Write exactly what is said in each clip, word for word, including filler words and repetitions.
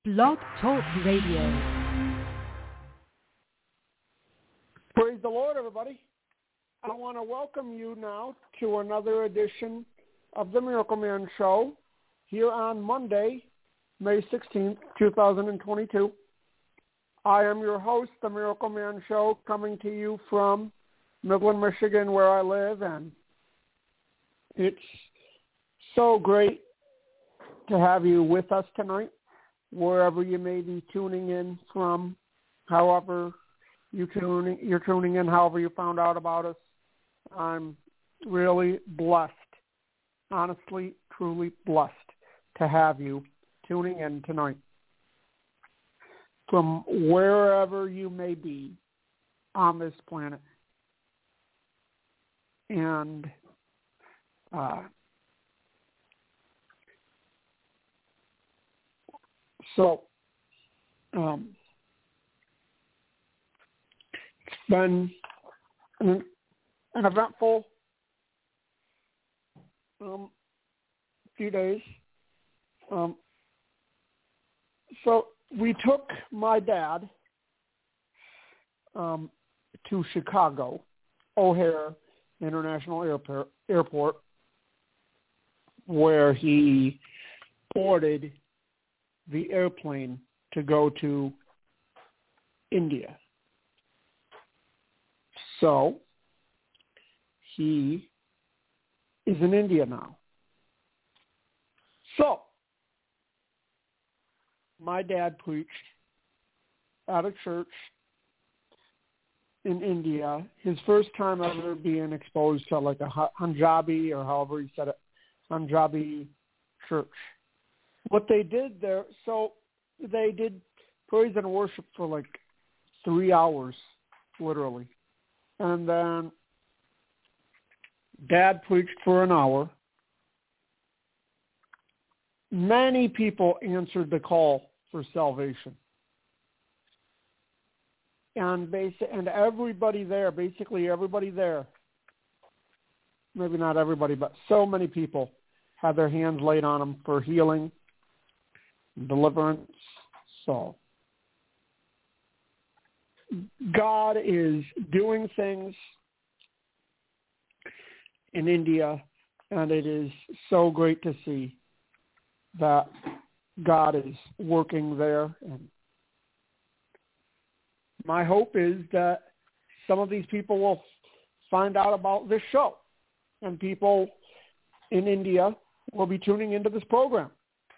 Blog Talk Radio. Praise the Lord, everybody. I want to welcome you now to another edition of the Miracle Man Show here on Monday, May sixteenth, twenty twenty-two. I am your host, the Miracle Man Show, coming to you from Midland, Michigan, where I live, and it's so great to have you with us tonight, wherever you may be tuning in from, however you tune, you're tuning in, however you found out about us. I'm really blessed, honestly, truly blessed to have you tuning in tonight from wherever you may be on this planet. And uh, so um, it's been an, an eventful um, few days. Um, so we took my dad um, to Chicago, O'Hare International Airport, Airport, where he boarded the airplane to go to India. So he is in India now. So my dad preached at a church in India, his first time ever being exposed to like a Punjabi, or however he said it, Punjabi church. What they did there, so they did praise and worship for like three hours, literally. And then Dad preached for an hour. Many people answered the call for salvation. And basi- and everybody there, basically everybody there, maybe not everybody, but so many people had their hands laid on them for healing, deliverance. So God is doing things in India, and it is so great to see that God is working there. And my hope is that some of these people will find out about this show, and people in India will be tuning into this program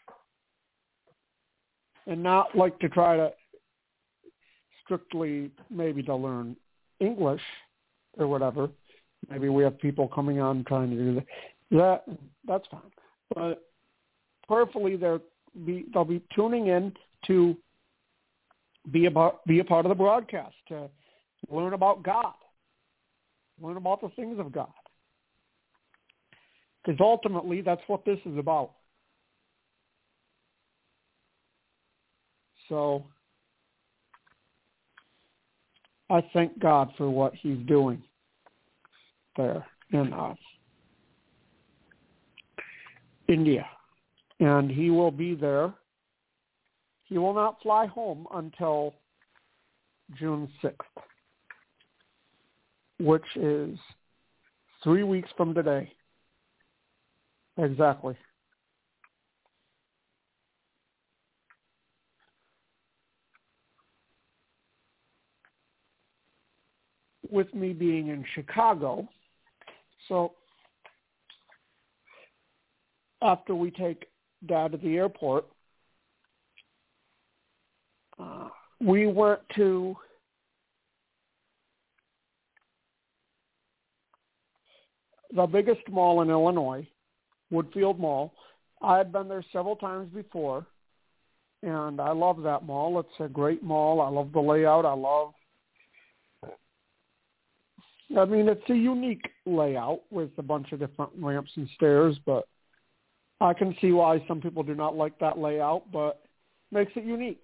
and not like to try to strictly maybe to learn English or whatever. Maybe we have people coming on trying to do that. That that's fine. But prayerfully, they'll be they'll be tuning in to be about be a part of the broadcast, to learn about God, learn about the things of God, because ultimately that's what this is about. So I thank God for what He's doing there in uh, India. And He will be there. He will not fly home until June sixth, which is three weeks from today. Exactly. With me being in Chicago, so after we take Dad to the airport, uh, we went to the biggest mall in Illinois, Woodfield Mall. I had been there several times before, and I love that mall. It's a great mall. I love the layout. I love I mean, it's a unique layout with a bunch of different ramps and stairs, but I can see why some people do not like that layout, but it makes it unique.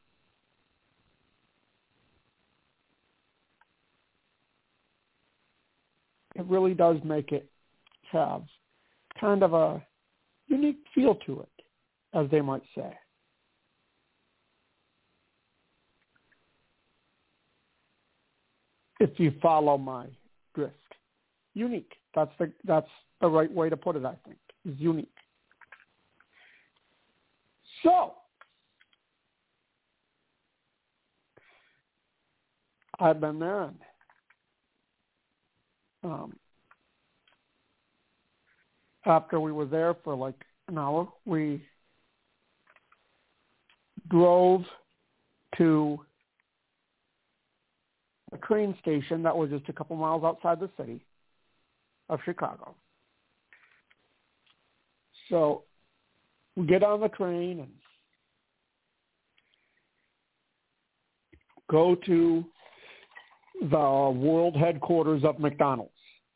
It really does make it have kind of a unique feel to it, as they might say. if you follow my drift. Unique. That's the that's the right way to put it, I think, is unique. So, I've been there, and um, after we were there for like an hour, we drove to a train station that was just a couple miles outside the city of Chicago. So we get on the train and go to the world headquarters of McDonald's.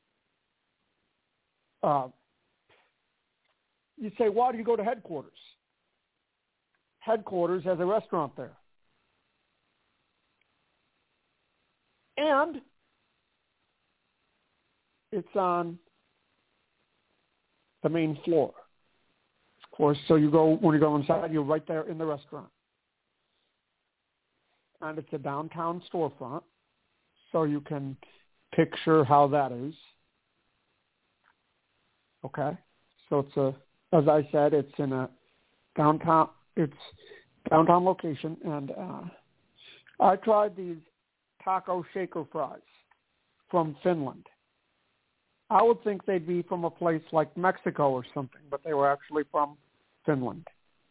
Uh, you say, why do you go to headquarters? Headquarters has a restaurant there. And it's on the main floor. Of course, so you go, when you go inside, you're right there in the restaurant. And it's a downtown storefront, so you can picture how that is. Okay? So it's a, as I said, it's in a downtown, it's downtown location, and uh, I tried these taco shaker fries from Finland. I would think they'd be from a place like Mexico or something, but they were actually from Finland.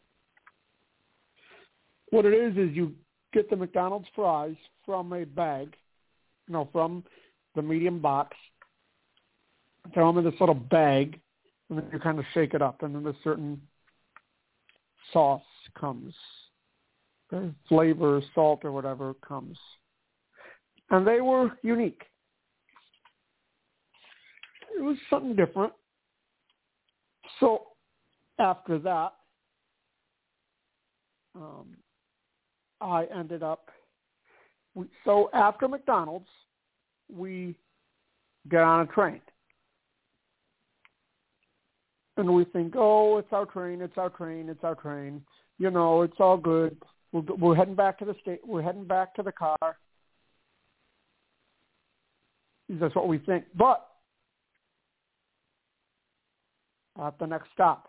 What it is is you get the McDonald's fries from a bag, you know, from the medium box, throw them in this little bag, and then you kind of shake it up, and then a certain sauce comes, the flavor, salt, or whatever comes. And they were unique. It was something different. So after that, um, I ended up, we, so after McDonald's, we get on a train. And we think, oh, it's our train, it's our train, it's our train. You know, it's all good. We're, we're heading back to the state. We're heading back to the car. That's what we think. But at the next stop,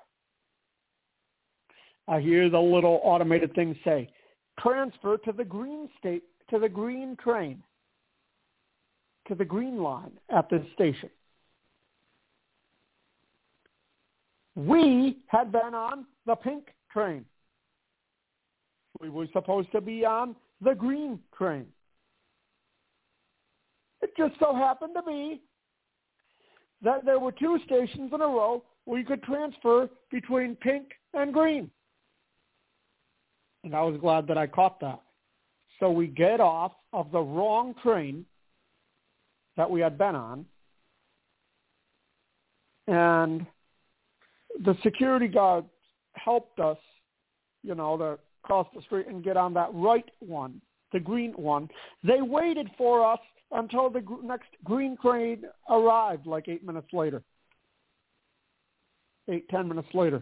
I hear the little automated thing say, transfer to the green state, to the green train, to the green line at this station. We had been on the pink train. We were supposed to be on the green train. It just so happened to be that there were two stations in a row where you could transfer between pink and green. And I was glad that I caught that. So we get off of the wrong train that we had been on, and the security guard helped us, you know, to cross the street and get on that right one, the green one. They waited for us until the gr- next green train arrived, like eight minutes later. Eight, ten minutes later.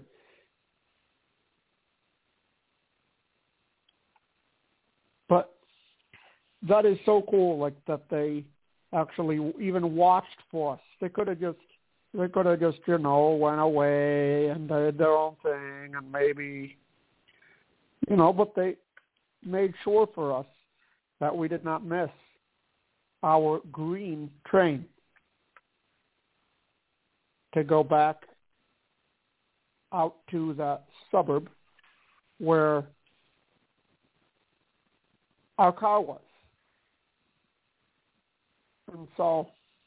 But that is so cool, like that they actually even watched for us. They could have just, they could have just, you know, went away and did their own thing and maybe, you know, but they made sure for us that we did not miss our green train to go back out to that suburb where our car was. And so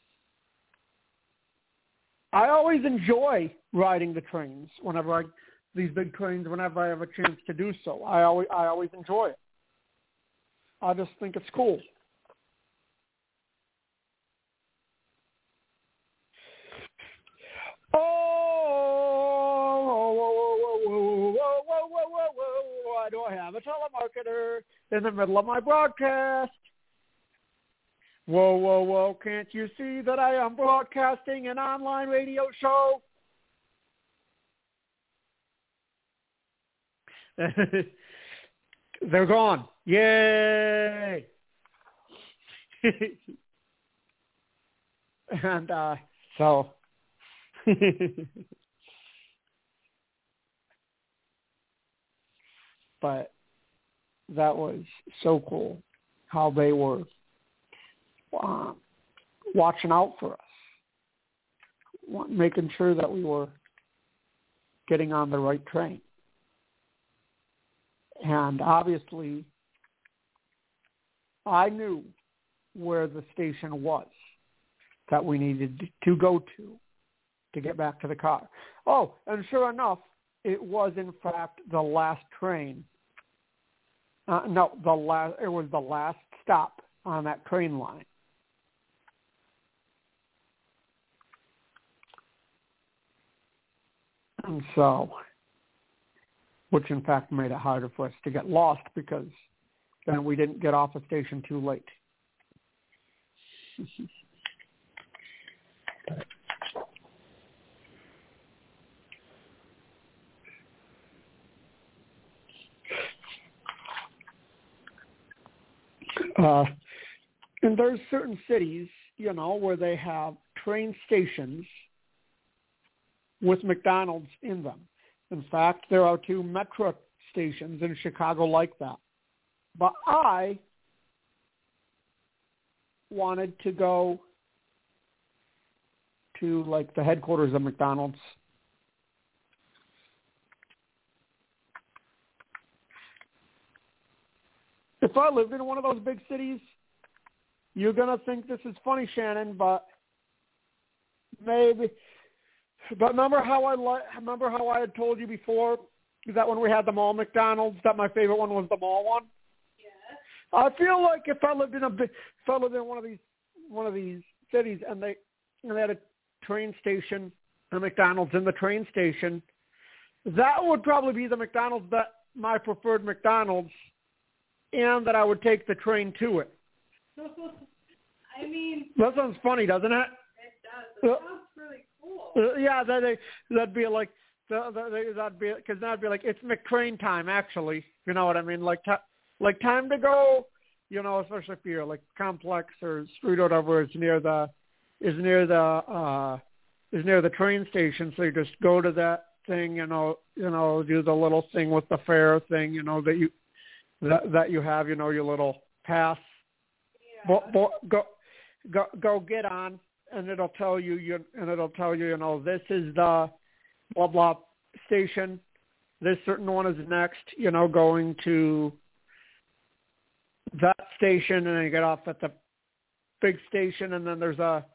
I always enjoy riding the trains whenever I, these big trains, whenever I have a chance to do so. I always, I always enjoy it. I just think it's cool. Oh, whoa, whoa, whoa, whoa, whoa, whoa, whoa, whoa, why do I have a telemarketer in the middle of my broadcast? Whoa, whoa, whoa, can't you see that I am broadcasting an online radio show? They're gone. Yay! And uh, so, but that was so cool how they were uh, watching out for us, making sure that we were getting on the right train. And obviously, I knew where the station was that we needed to go to to get back to the car. Oh, and sure enough, it was in fact the last train. Uh, no, the last. It was the last stop on that train line. And so, which in fact made it harder for us to get lost because then we didn't get off the station too late. Uh, and there's certain cities, you know, where they have train stations with McDonald's in them. In fact, there are two metro stations in Chicago like that. But I wanted to go to, like, the headquarters of McDonald's. If I lived in one of those big cities, you're going to think this is funny, Shannon, but maybe. But remember how I li- remember how I had told you before that when we had the mall McDonald's, that my favorite one was the mall one? Yes. I feel like if I lived in a big, if I lived in one of these one of these cities and they and they had a train station, a McDonald's in the train station, that would probably be the McDonald's that my preferred McDonald's, and that I would take the train to it. I mean, that sounds funny, doesn't it? It does. It uh, sounds really cool. Uh, yeah, that that'd be like that'd be because that'd be like it's McTrain time actually. You know what I mean? Like t- like time to go. You know, especially if you're like Complex or Street or whatever is near the is near the uh, is near the train station. So you just go to that thing. You know, you know, do the little thing with the fare thing. You know that you. That, that you have, you know, your little pass. Yeah. Bo, bo, go, go, go get on, and it'll tell you, you, and it'll tell you, you know, this is the blah blah station. This certain one is next. You know, going to that station, and then you get off at the big station, and then there's a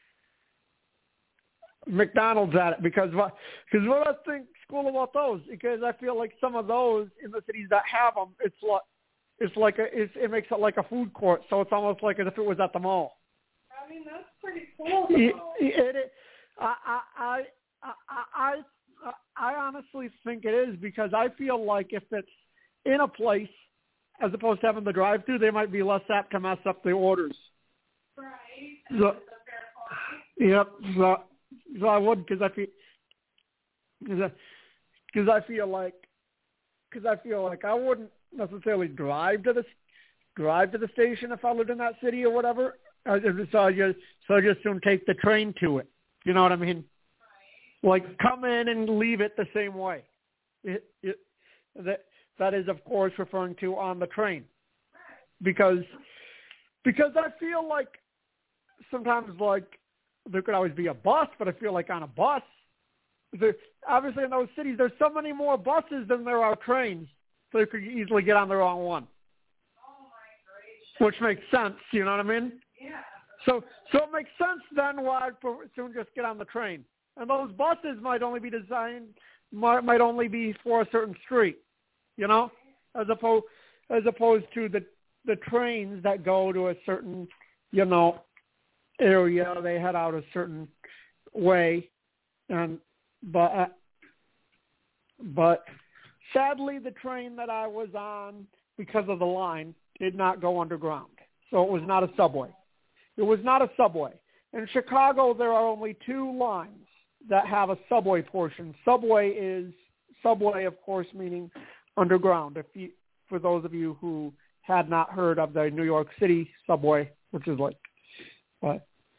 McDonald's at it. Because what? Because what I think cool about those, because I feel like some of those in the cities that have them, it's like it's like a it's, it makes it like a food court, so it's almost like as if it was at the mall. I mean, that's pretty cool. It, it, it, I, I I I I I honestly think it is, because I feel like if it's in a place as opposed to having the drive-through, they might be less apt to mess up the orders. Right. So, yep. So, so I would, because I feel. Because I, cause I feel like, because I feel like I wouldn't necessarily drive to the drive to the station if I lived in that city or whatever. I just, so I just so I just soon take the train to it. You know what I mean? Right. Like come in and leave it the same way. It, it, that that is of course referring to on the train, because because I feel like sometimes like there could always be a bus, but I feel like on a bus. There, obviously, in those cities, there's so many more buses than there are trains, so you could easily get on the wrong one. Oh my gracious! Which makes sense, you know what I mean? Yeah. So, so it makes sense then why I'd soon just get on the train. And those buses might only be designed, might, might only be for a certain street, you know, as opposed as opposed to the the trains that go to a certain, you know, area. They head out a certain way, and. But uh, but sadly, the train that I was on, because of the line, did not go underground. So it was not a subway. It was not a subway. In Chicago, there are only two lines that have a subway portion. Subway is subway, of course, meaning underground. If you, for those of you who had not heard of the New York City subway, which is like, what,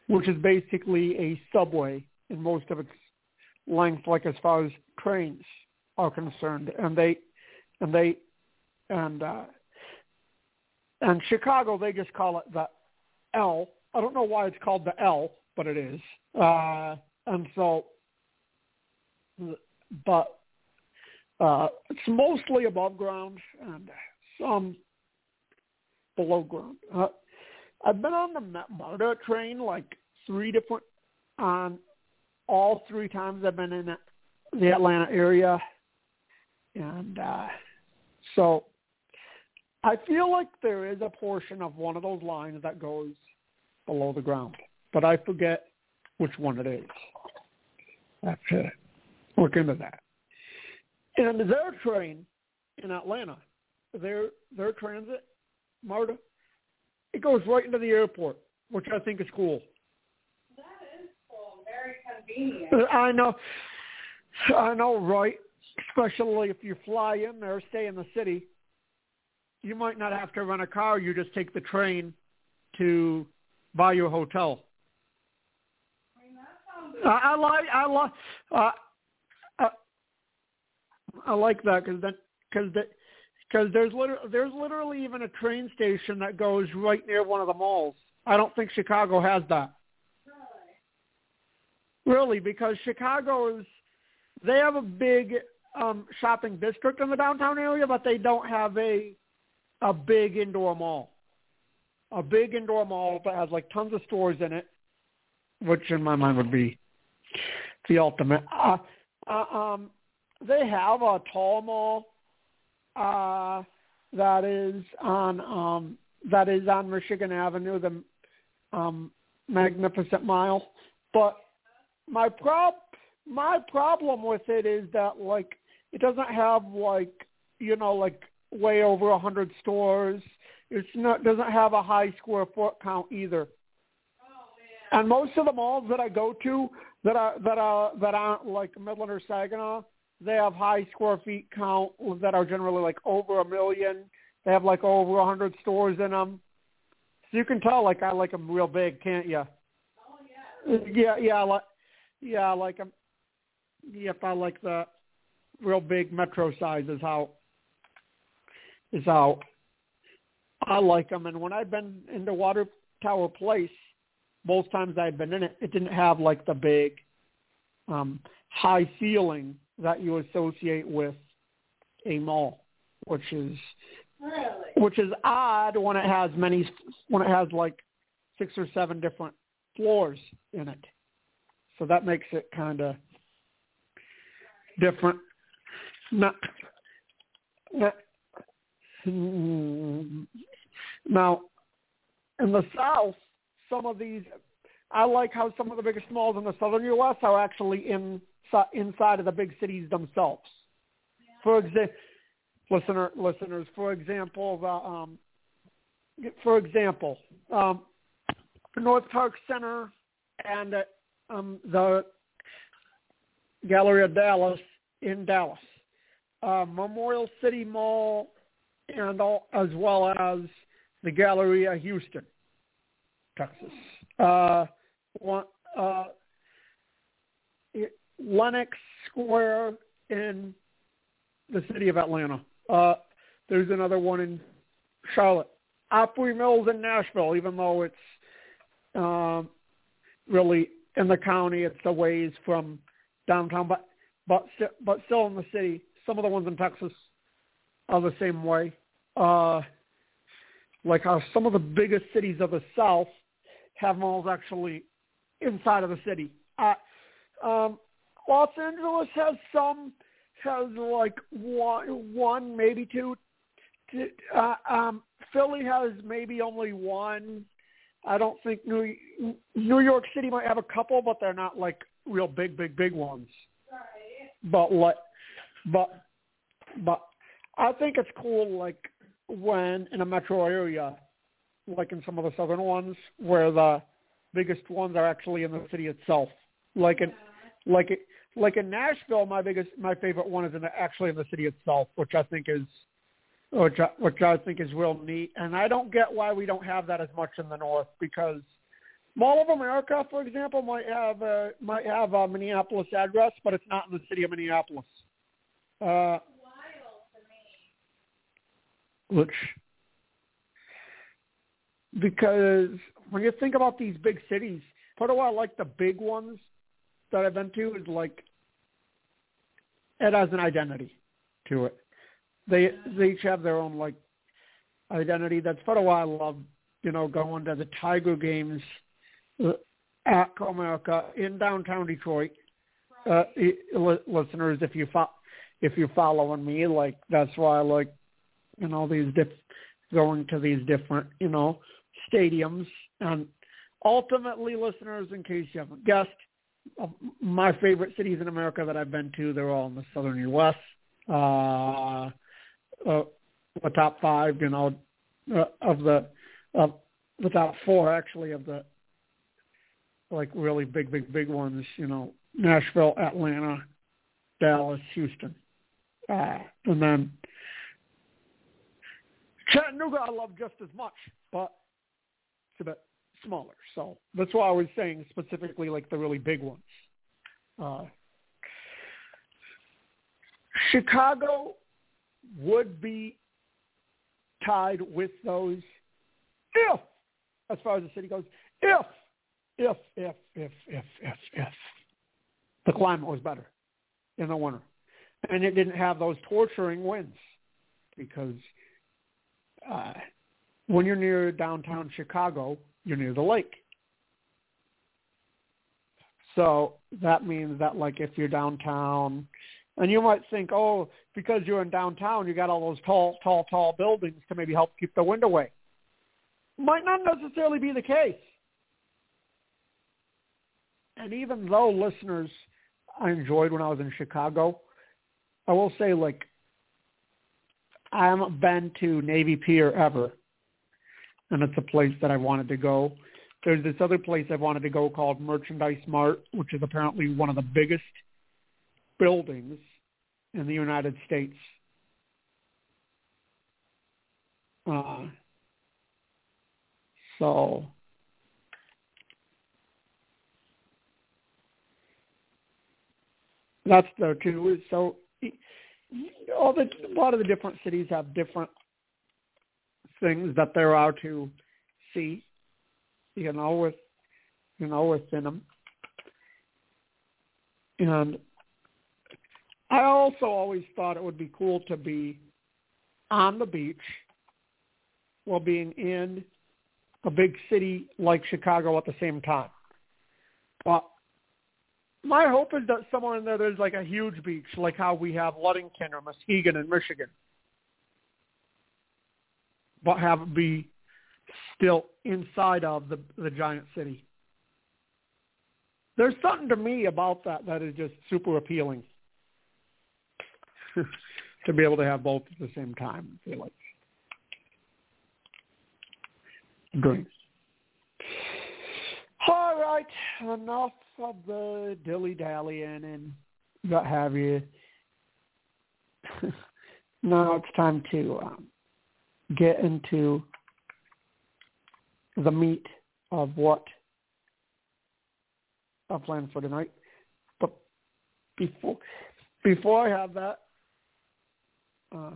which is basically a subway in most of its length, like as far as trains are concerned. And they, and they, and, uh, and Chicago, they just call it the L. I don't know why it's called the L, but it is. Uh, and so, but uh, it's mostly above ground and some below ground. Uh, I've been on the MARTA train like three different, on all three times I've been in the Atlanta area. And uh, so I feel like there is a portion of one of those lines that goes below the ground, but I forget which one it is. I have to look into that. And their train in Atlanta, their their transit, MARTA, it goes right into the airport, which I think is cool. That is cool. Very convenient. I know, I know, right? Especially if you fly in there, stay in the city, you might not have to rent a car. You just take the train to buy your hotel. I mean, that sounds I, I like, I like, uh, I, I like that because that because that because there's literally there's literally even a train station that goes right near one of the malls. I don't think Chicago has that. really. Really, because Chicago is, they have a big um, shopping district in the downtown area, but they don't have a a big indoor mall. A big indoor mall that has like tons of stores in it, which in my mind would be the ultimate. Uh, uh, um, they have a tall mall uh, that is on um, that is on Michigan Avenue, the um, Magnificent Mile. But my prob my problem with it is that like it doesn't have like you know like way over a hundred stores. It's not doesn't have a high square foot count either. Oh, man. And most of the malls that I go to that are that are that aren't like Midland or Saginaw, they have high square feet count that are generally like over a million. They have like over a hundred stores in them. So you can tell like I like them real big, can't you? Oh, yeah. Yeah, yeah, I like yeah, I like them. Yep, I like the real big metro size is how is how I like them. And when I've been into Water Tower Place, most times I've been in it, it didn't have like the big um, high ceiling that you associate with a mall, which is Really? which is odd when it has many when it has like six or seven different floors in it. So that makes it kind of different. Not, not, now, in the South, some of these, I like how some of the biggest malls in the southern U S are actually in, inside of the big cities themselves. Yeah. For example, listener, listeners, for example, the, um, for example, um, North Park Center and uh, um, the Galleria Dallas in Dallas, uh, Memorial City Mall, and all, as well as the Galleria Houston, Texas. Uh, one, uh, Lenox Square in the city of Atlanta. Uh, there's another one in Charlotte. Opry Mills in Nashville, even though it's um, really in the county, it's a ways from downtown, but but but still in the city. Some of the ones in Texas are the same way. Uh, like how some of the biggest cities of the South have malls actually inside of the city. Uh, um, Los Angeles has some, has like one, one maybe two. Uh, um, Philly has maybe only one. I don't think New New York City might have a couple, but they're not like real big, big, big ones. Right. But like, but but I think it's cool, like when in a metro area, like in some of the southern ones, where the biggest ones are actually in the city itself. Like in, Yeah. like it, like in Nashville, my biggest, my favorite one is in the, actually in the city itself, which I think is, which I, which I think is real neat. And I don't get why we don't have that as much in the north, because Mall of America, for example, might have uh, might have a Minneapolis address, but it's not in the city of Minneapolis. Uh, Wild to me. which, because when you think about these big cities, part of why I like the big ones that I've been to is like it has an identity to it. They they each have their own like identity. That's part of why I love, you know, going to the Tiger games at Comerica in downtown Detroit. Uh, listeners, if you fo- if you're following me, like that's why I like, you know, these diff- going to these different, you know, stadiums. And ultimately, listeners, in case you haven't guessed, my favorite cities in America that I've been to, they're all in the southern U S. Uh, uh, the top five, you know, uh, of the of the top four actually of the like really big, big, big ones, you know, Nashville, Atlanta, Dallas, Houston. Uh, and then Chattanooga I love just as much, but it's a bit smaller. So that's why I was saying specifically like the really big ones. Uh, Chicago would be tied with those if, as far as the city goes, if, if, if, if, if, if, if the climate was better in the winter. And it didn't have those torturing winds because uh, when you're near downtown Chicago, you're near the lake. So that means that, like, if you're downtown, and you might think, oh, because you're in downtown, you got all those tall, tall, tall buildings to maybe help keep the wind away. Might not necessarily be the case. And even though, listeners, I enjoyed when I was in Chicago, I will say, like, I haven't been to Navy Pier ever, and it's a place that I wanted to go. There's this other place I wanted to go called Merchandise Mart, which is apparently one of the biggest buildings in the United States. Uh, so that's there too. So all the a lot of the different cities have different things that there are to see, you know, with you know within them. And I also always thought it would be cool to be on the beach while being in a big city like Chicago at the same time. But my hope is that somewhere in there there's like a huge beach, like how we have Ludington or Muskegon in Michigan, but have it be still inside of the, the giant city. There's something to me about that that is just super appealing. To be able to have both at the same time, I feel like. Great. All right, enough of the dilly-dallying and what have you. Now it's time to um, get into the meat of what I planned for tonight. But before before I have that, uh,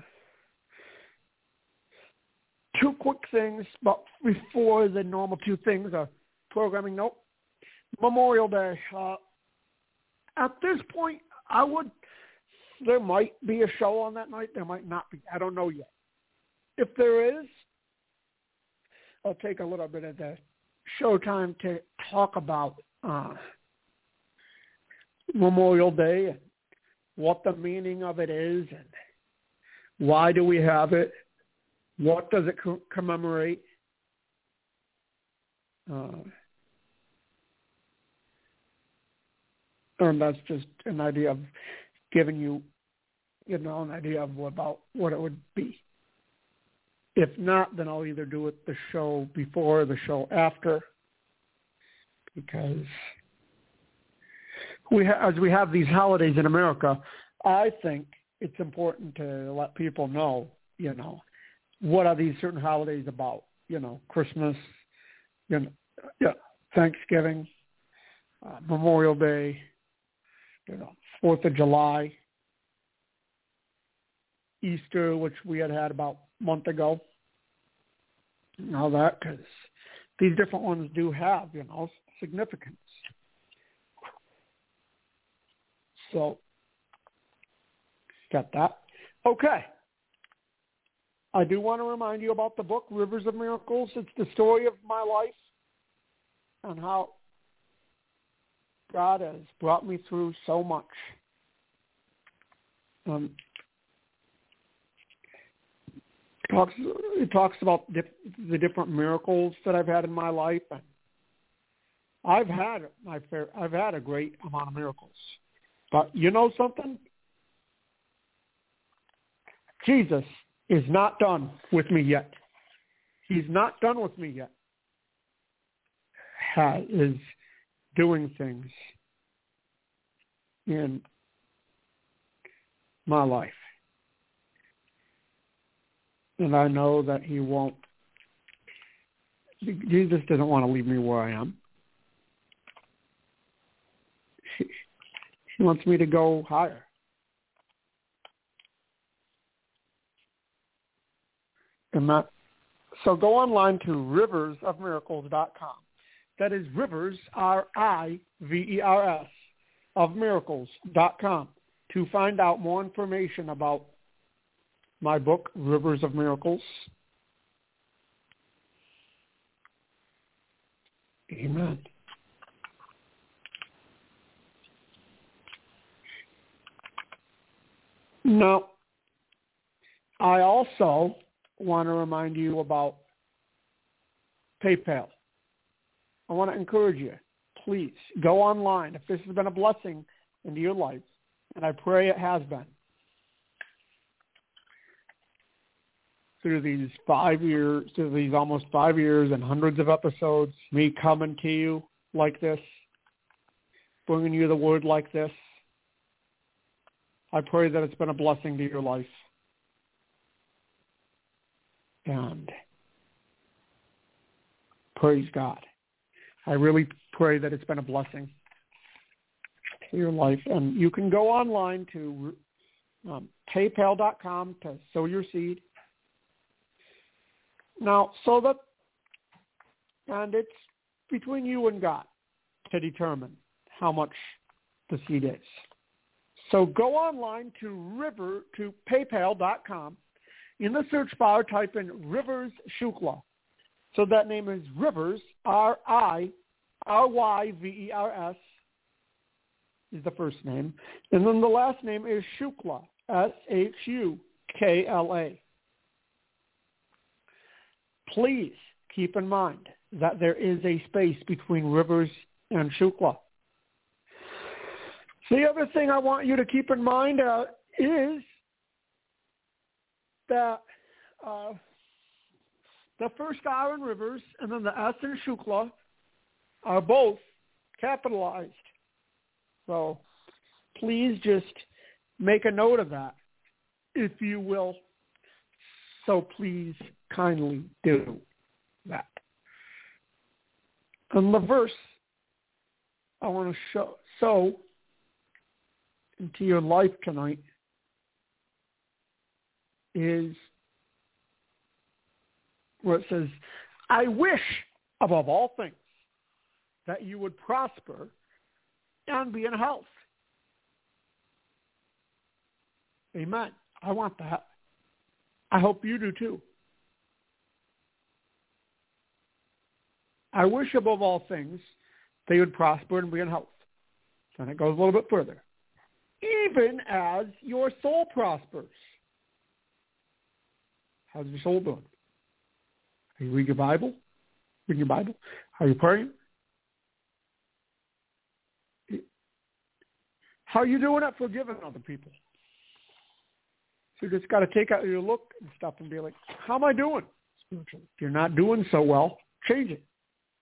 two quick things, but before the normal two things, a programming note. Memorial Day. Uh, at this point, I would, there might be a show on that night. There might not be. I don't know yet. If there is, I'll take a little bit of the showtime to talk about uh, Memorial Day and what the meaning of it is and why do we have it, what does it co- commemorate. Uh, and that's just an idea of giving you, you know, an idea of about what it would be. If not, then I'll either do it the show before or the show after, because we ha- as we have these holidays in America, I think it's important to let people know, you know, what are these certain holidays about? You know, Christmas, you know, yeah, Thanksgiving, uh, Memorial Day, you know, Fourth of July, Easter, which we had had about a month ago, and all that, because these different ones do have, you know, significance. So, got that. Okay. I do want to remind you about the book, Rivers of Miracles. It's the story of my life and how God has brought me through so much. Um, it talks, it talks about dip, the different miracles that I've had in my life. And I've had my fair, I've had a great amount of miracles. But you know something? Jesus is not done with me yet. He's not done with me yet. Ha, is doing things in my life. And I know that he won't. Jesus doesn't want to leave me where I am. He, he wants me to go higher. And that, so go online to rivers of miracles dot com. That is Rivers, R I V E R S, of miracles dot com to find out more information about my book, Rivers of Miracles. Amen. Now, I also want to remind you about PayPal. I want to encourage you, please go online. If this has been a blessing into your life, and I pray it has been, through these five years, through these almost five years and hundreds of episodes, me coming to you like this, bringing you the word like this, I pray that it's been a blessing to your life. And praise God. I really pray that it's been a blessing to your life. And you can go online to um, paypal dot com to sow your seed. Now, so that, and it's between you and God to determine how much the seed is. So go online to river to paypal dot com. In the search bar, type in Rivers Shukla. So that name is Rivers, R I R Y V E R S is the first name. And then the last name is Shukla, S H U K L A. Please keep in mind that there is a space between Rivers and Shukla. The other thing I want you to keep in mind uh, is that uh, the first R in Rivers and then the S in Shukla are both capitalized. So please just make a note of that, if you will. So please kindly do that. And the verse I want to show, sow into your life tonight is where it says, I wish above all things that you would prosper and be in health. Amen. I want that. I hope you do too. I wish above all things they would prosper and be in health. Then it goes a little bit further. Even as your soul prospers. How's your soul doing? Are you reading your Bible? Reading your Bible? Are you praying? How are you doing at forgiving other people? So you just got to take out your look and stuff and be like, how am I doing spiritually? If you're not doing so well, change it.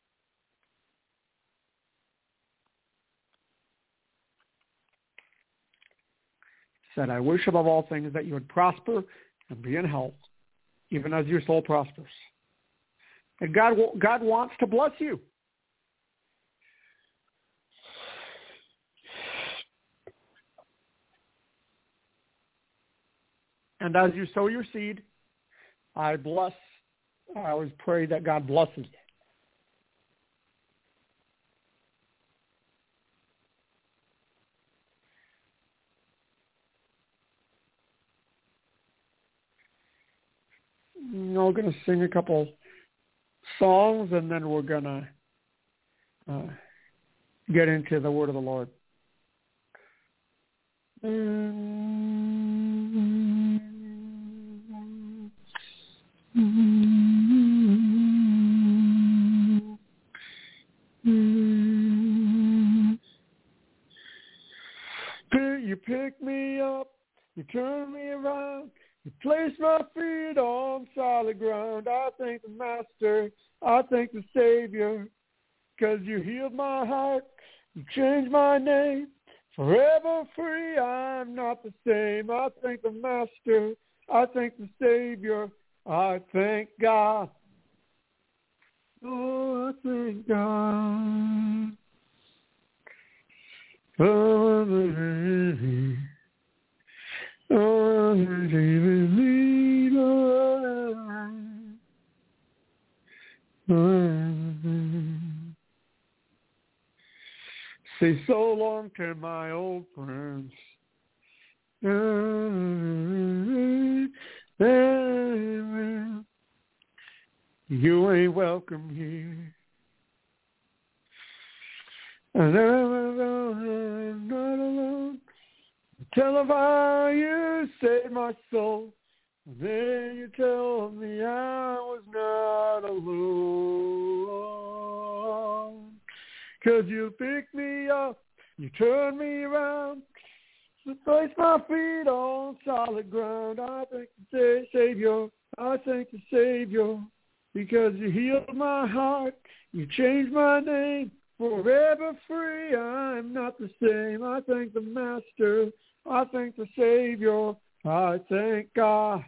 Said, I wish above all things that you would prosper and be in health, even as your soul prospers. And God, God wants to bless you. And as you sow your seed, I bless, I always pray that God blesses it. We're going to sing a couple songs, and then we're going to uh, get into the word of the Lord. You pick me up, you turn me around, you place my feet on solid ground. I thank the Master, I thank the Savior, because you healed my heart, you changed my name. Forever free, I'm not the same. I thank the Master, I thank the Savior, I thank God. Oh, I thank God. Oh, oh, say so long to my old friends. You ain't welcome here. And I'm not alone. Tell them how you saved my soul. And then you tell me I was not alone. 'Cause you picked me up, you turned me around, you placed my feet on solid ground. I thank the Savior, I thank the Savior, because you healed my heart, you changed my name. Forever free, I'm not the same. I thank the Master, I thank the Savior, I thank God.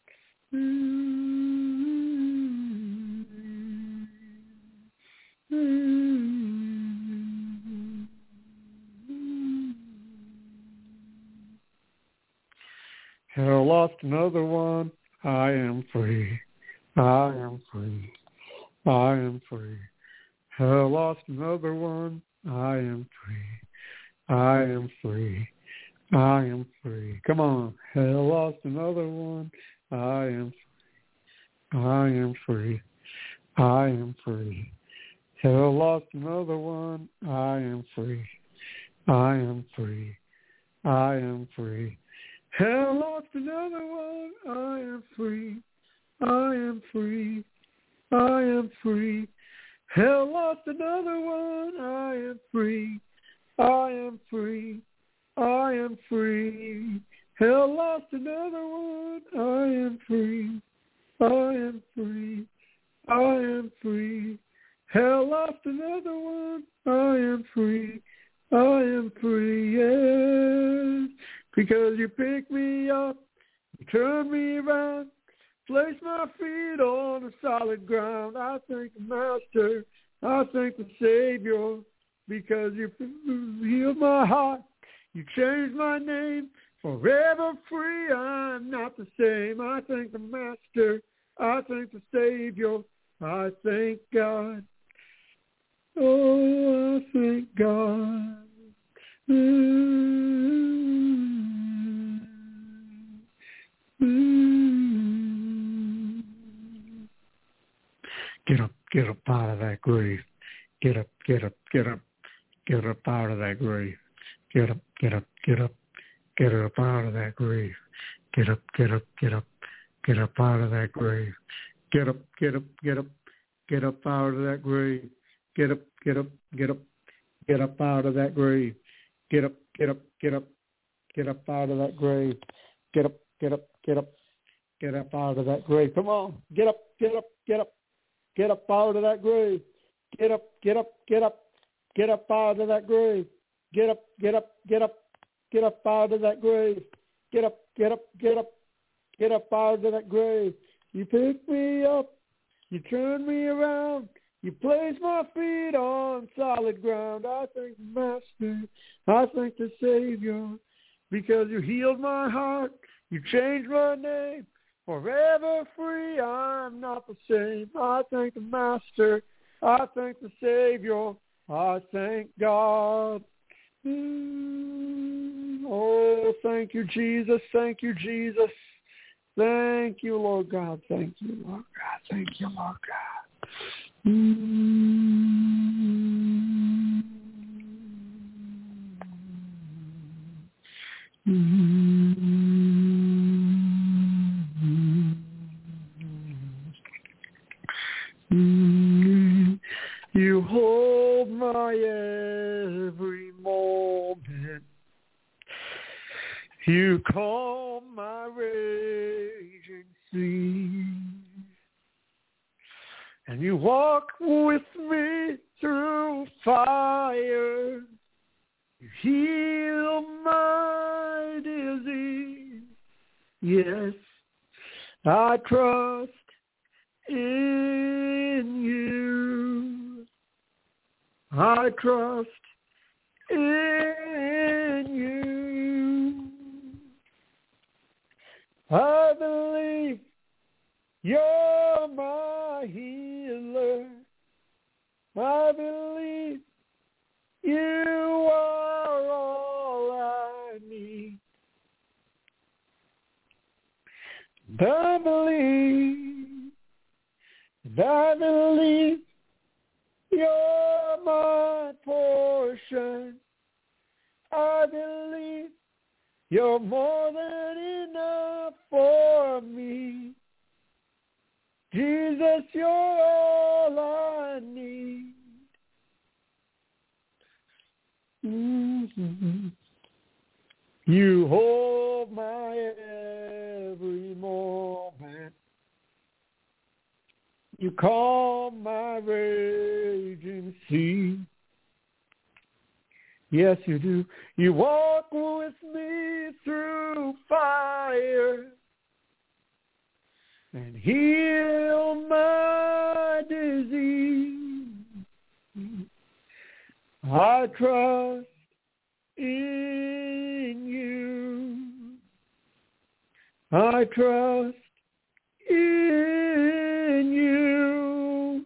Hell lost another one. I am free. I am free. I am free. Hell lost another one. I am free. I am free. I am free. Come on. Hell lost another one. I am free. I am free. I am free. Hell lost another one. I am free. I am free. I am free. Hell lost another one. I am free. I am free. I am free. Hell lost another one. I am free. I am free. I am free. Hell lost another one. I am free. I am free. I am free. Hell lost another one. I am free. I am free. Yes. Because you picked me up, you turned me around, placed my feet on the solid ground. I thank the Master, I thank the Savior, because you healed my heart, you changed my name. Forever free, I'm not the same. I thank the Master, I thank the Savior, I thank God. Oh, I thank God. Mm-hmm. Mm-hmm. Get up, get up out of that grave. Get up, get up, get up, get up out of that grave. Get up, get up, get up, get up out of that grave. Get up, get up, get up, get up out of that grave. Get up, get up, get up, get up out of that grave. Get up, get up, get up, get up out of that grave. Get up, get up, get up, get up out of that grave. Get up, get up, get up, get up out of that grave. Come on, get up, get up, get up, get up out of that grave. Get up, get up, get up, get up out of that grave. Get up, get up, get up, get up out of that grave. Get up, get up, get up, get up out of that grave. You pick me up, you turn me around. You place my feet on solid ground. I thank the Master, I thank the Savior, because you healed my heart, You changed my name, forever free. I'm not the same. I thank the Master. I thank the Savior. I thank God. Mm, oh, thank you, Jesus. Thank you, Jesus. Thank you, Lord God. Thank you, Lord God. Thank you, Lord God. Mm. Mm. You hold my every moment. You calm my raging sea. And you walk with me through fire. You heal my disease. Yes, I trust in you. I trust in you. I believe you're my healer. I believe you are all I need. And I believe, and I believe you're my portion. I believe you're more than enough for me. Jesus, you're all I need. Mm-hmm. You hold my every moment. You calm my raging sea. Yes, you do. You walk with me through fire and heal my disease. I trust in you. I trust in you.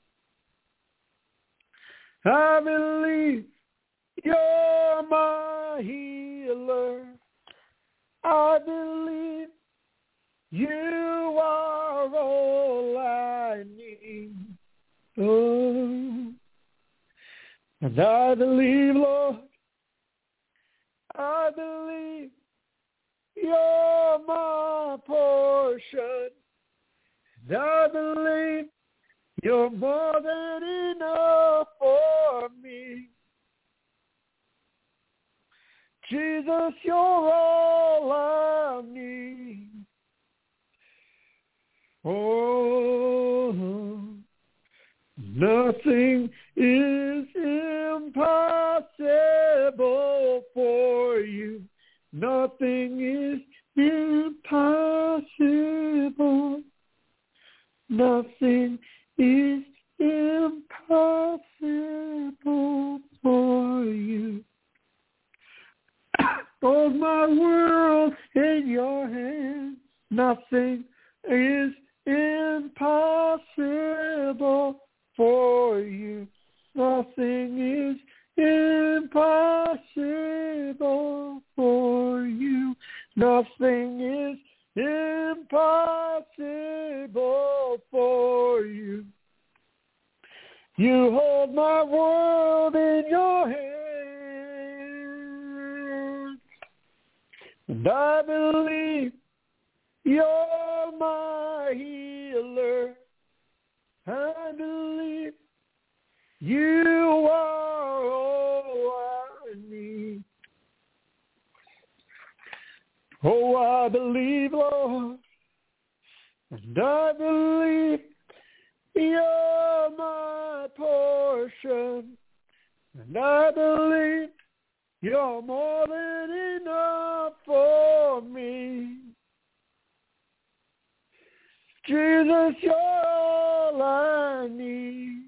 I believe you're my healer. I believe you are all I need. Oh, and I believe, Lord, I believe you're my portion. And I believe you're more than enough for me. Jesus, you're all I need. Oh, nothing is impossible for you. Nothing is impossible. Nothing is impossible for you. Hold my world in your hands. Nothing is impossible for you. Nothing is impossible for you. Nothing is impossible for you. You hold my world in your hands. And I believe you're my healer. I believe you are all I need. Oh, I believe, Lord, and I believe you're my portion, and I believe you're more than enough for me. Jesus, you're all I need.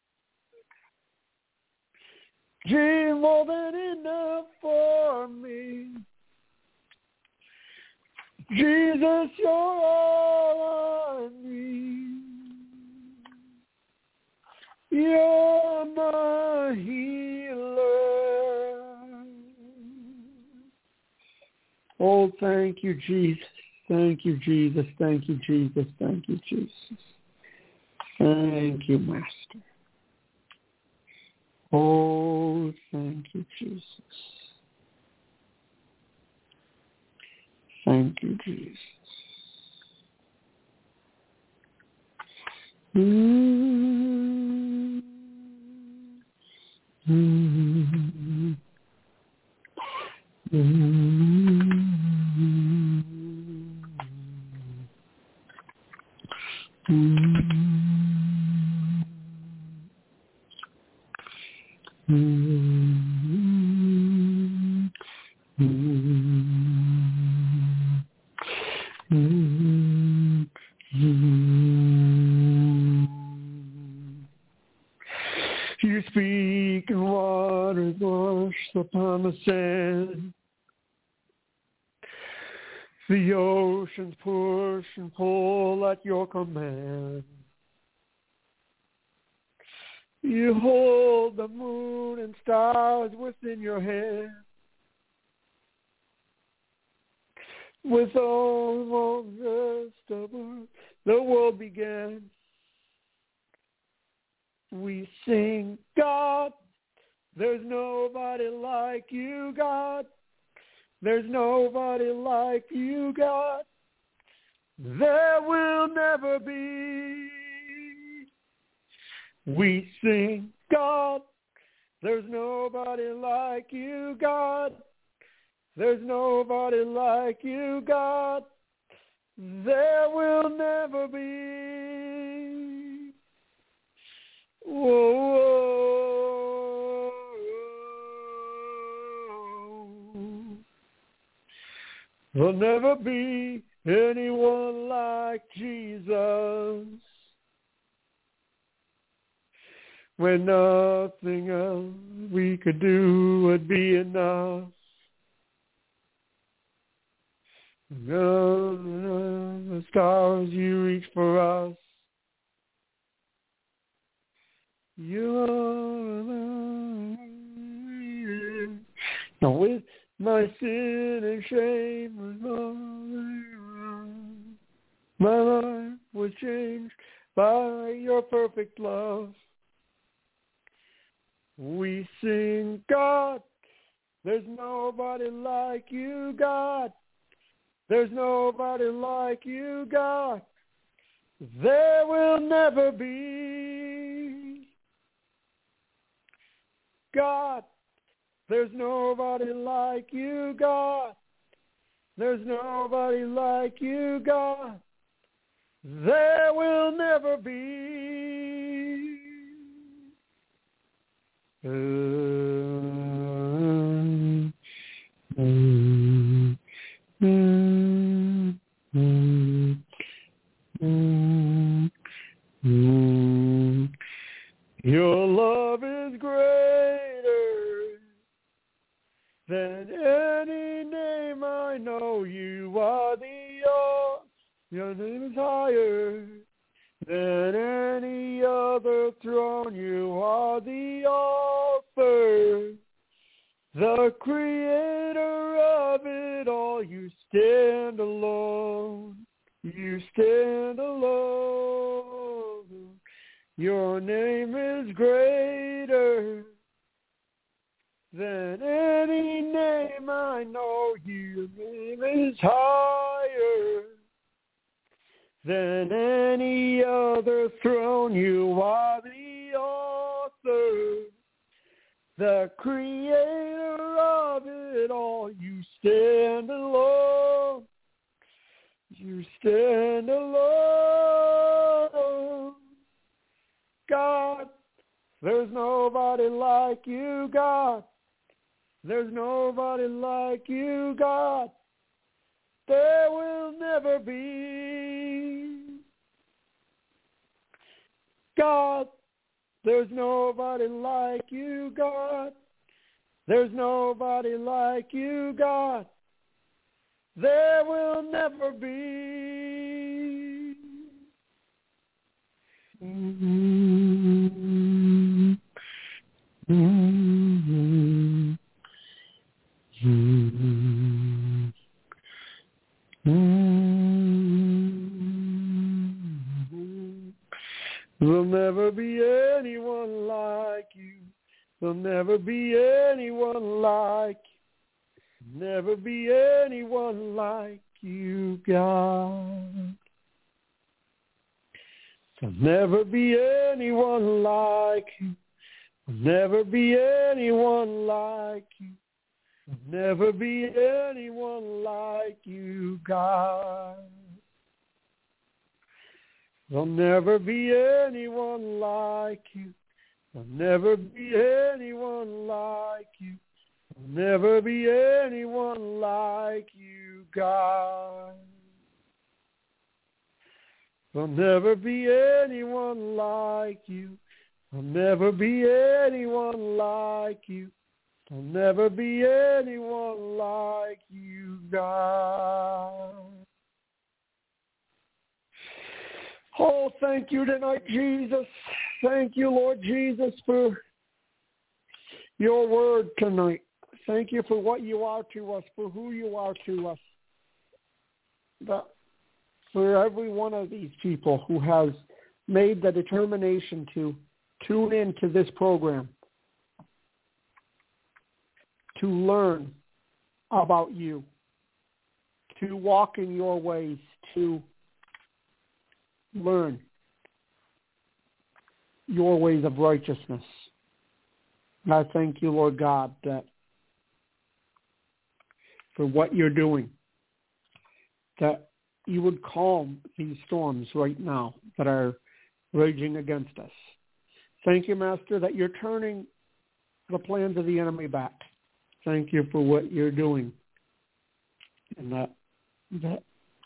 Jesus, more than enough for me. Jesus, you're all I need. You're my healer. Oh, thank you, Jesus. Thank you, Jesus. Thank you, Jesus. Thank you, Jesus. Thank you, Master. Oh, thank you, Jesus. Thank you, Jesus. Mm-hmm. Mm-hmm. Mm-hmm. You speak and waters wash upon the sand. The oceans push and pull at your command. You hold the moon and stars within your hand. With all the stubborn, the world began. We sing, God, there's nobody like you, God. There's nobody like you, God. There will never be. We sing, God, there's nobody like you, God. There's nobody like you, God. There will never be. Whoa. There'll never be anyone like Jesus. When nothing else we could do would be enough. The stars you reach for us. You're now with my sin and shame was mine. My life was changed by your perfect love. We sing, God, there's nobody like you, God. There's nobody like you, God. There will never be. God, there's nobody like you, God. There's nobody like you, God. There will never be. Mm, mm, mm, mm, mm, mm. Your love is greater than any name I know. You are the all. Your name is higher than any other throne. You are the author, the creator of it all. You stand alone. You stand alone. Your name is greater than any name I know. Your name is higher than any other throne. You are the author, the creator of it all. You stand alone. You stand alone. God, there's nobody like you, God. There's nobody like you, God. There will never be. God, there's nobody like you, God. There's nobody like you, God. there will never be. Mm-hmm. Mm-hmm. Mm-hmm. Mm-hmm. There'll never be anyone like you. There'll never be anyone like you. Never be anyone like you, God. There'll never be anyone like you. There'll never be anyone like you. There'll never be anyone like you, God. There'll never be anyone like you. There'll never be anyone like you. There'll never be anyone like you, God. There'll never be anyone like you. There'll never be anyone like you. There'll never be anyone like you, God. Oh, thank you tonight, Jesus. Thank you, Lord Jesus, for your word tonight. Thank you for what you are to us, for who you are to us. That for every one of these people who has made the determination to tune into this program, to learn about you, to walk in your ways, to learn your ways of righteousness. And I thank you, Lord God, that for what you're doing, that you would calm these storms right now that are raging against us. Thank you, Master, that you're turning the plans of the enemy back. Thank you for what you're doing. And that, that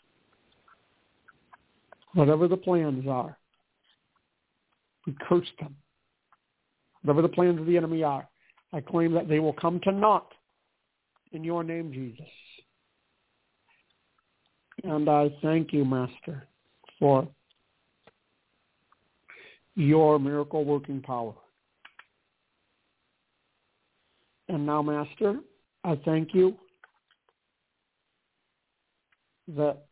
whatever the plans are, we curse them. Whatever the plans of the enemy are, I claim that they will come to naught in your name, Jesus. And I thank you, Master, for your miracle-working power. And now, Master, I thank you that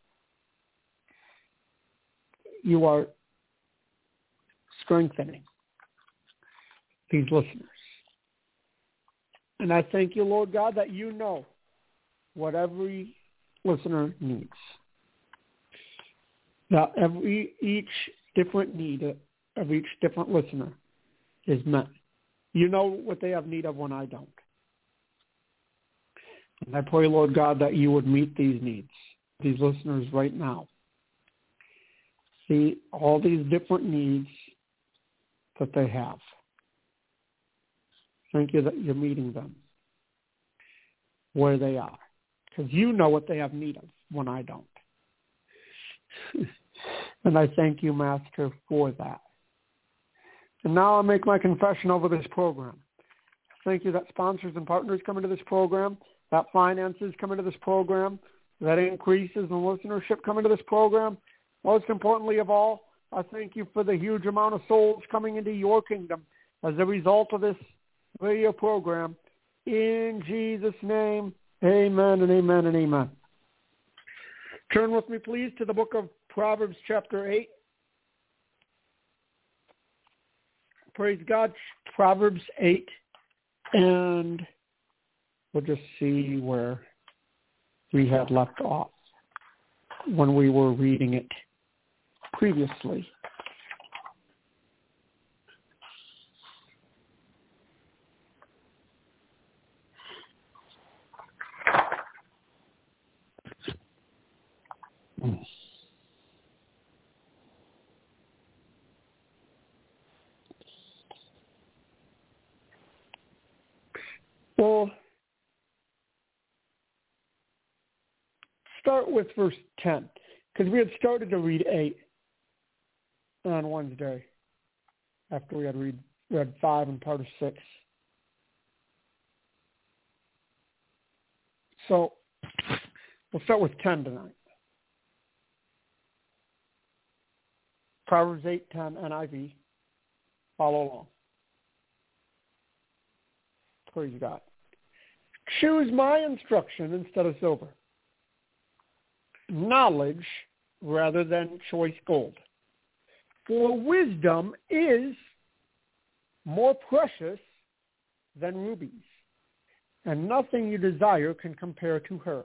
you are strengthening these listeners. And I thank you, Lord God, that you know what every listener needs. That every each different need of each different listener is met. You know what they have need of when I don't. And I pray, Lord God, that you would meet these needs, these listeners right now. See all these different needs that they have. Thank you that you're meeting them where they are. Because you know what they have need of when I don't. And I thank you, Master, for that. And now I'll make my confession over this program. Thank you that sponsors and partners come into this program, that finances come into this program, that increases in listenership come into this program. Most importantly of all, I thank you for the huge amount of souls coming into your kingdom as a result of this radio program. In Jesus' name, amen and amen and amen. Turn with me, please, to the book of Proverbs chapter eight. Praise God, Proverbs eight. And we'll just see where we had left off when we were reading it previously. Well, start with verse ten, because we had started to read eight on Wednesday after we had read, read five and part of six. So We'll start with ten tonight. Proverbs eight ten N I V. Follow along. Praise God. Choose my instruction instead of silver, knowledge rather than choice gold. For wisdom is more precious than rubies, and nothing you desire can compare to her.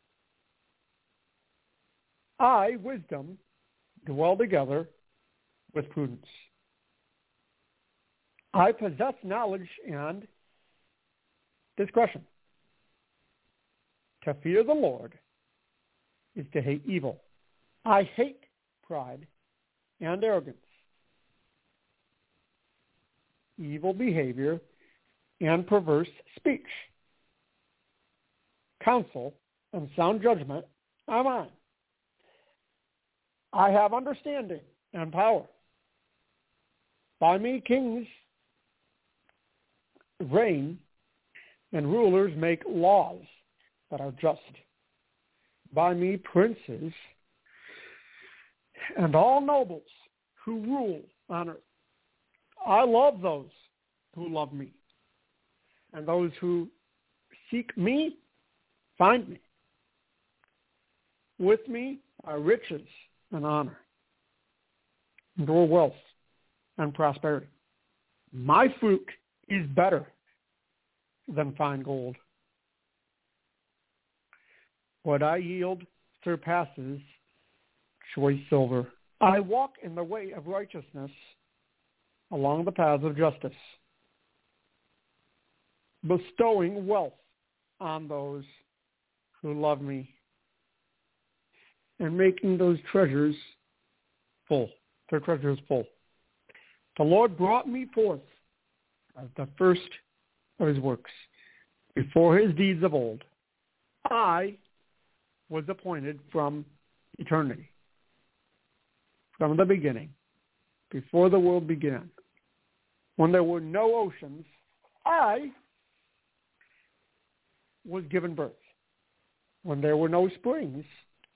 I, wisdom, dwell together with prudence. I possess knowledge and discretion. To fear the Lord is to hate evil. I hate pride and arrogance, evil behavior, and perverse speech. Counsel and sound judgment are mine. I have understanding and power. By me kings reign, and rulers make laws that are just. By me princes and all nobles who rule on earth. I love those who love me, and those who seek me find me. With me are riches and honor, and all wealth and prosperity. My fruit is better than fine gold. What I yield surpasses choice silver. I walk in the way of righteousness along the paths of justice, bestowing wealth on those who love me and making those treasures full, their treasures full. The Lord brought me forth as the first of his works, before his deeds of old. I was appointed from eternity, from the beginning, before the world began. When there were no oceans, I was given birth. When there were no springs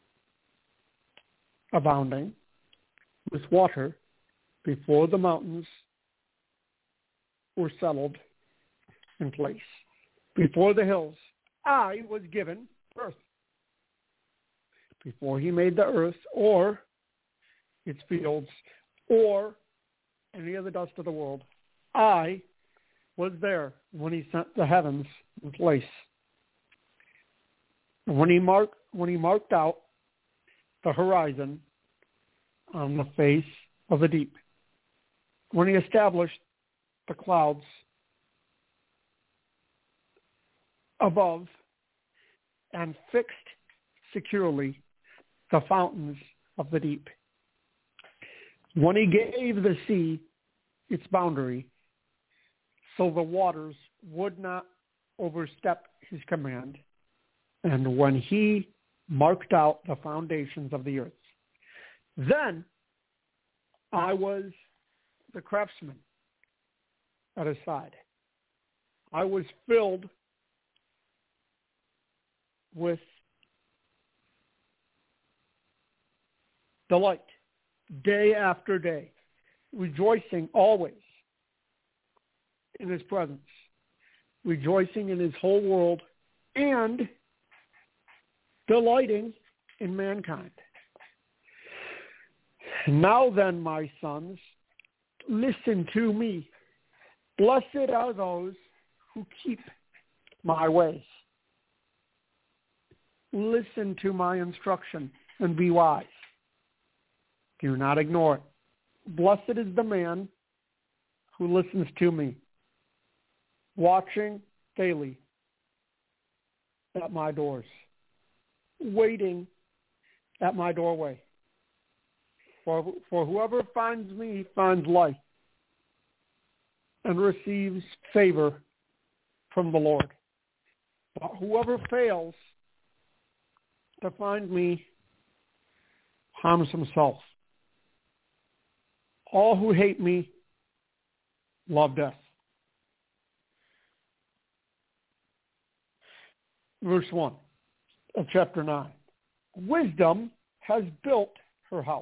abounding with water, before the mountains were settled in place, before the hills, I was given birth. Before he made the earth or its fields or any of the dust of the world, I was there when he sent the heavens in place. And when he marked when he marked out the horizon on the face of the deep, when he established the clouds above and fixed securely the fountains of the deep, when he gave the sea its boundary so the waters would not overstep his command, and when he marked out the foundations of the earth, then I was the craftsman at his side. I was filled with delight day after day, rejoicing always in his presence, rejoicing in his whole world, and delighting in mankind. Now then, my sons, listen to me. Blessed are those who keep my ways. Listen to my instruction and be wise. Do not ignore it. Blessed is the man who listens to me, watching daily at my doors, waiting at my doorway. For, for whoever finds me finds life and receives favor from the Lord. But whoever fails to find me harms himself. All who hate me love death. Verse one of chapter nine. wisdom has built her house.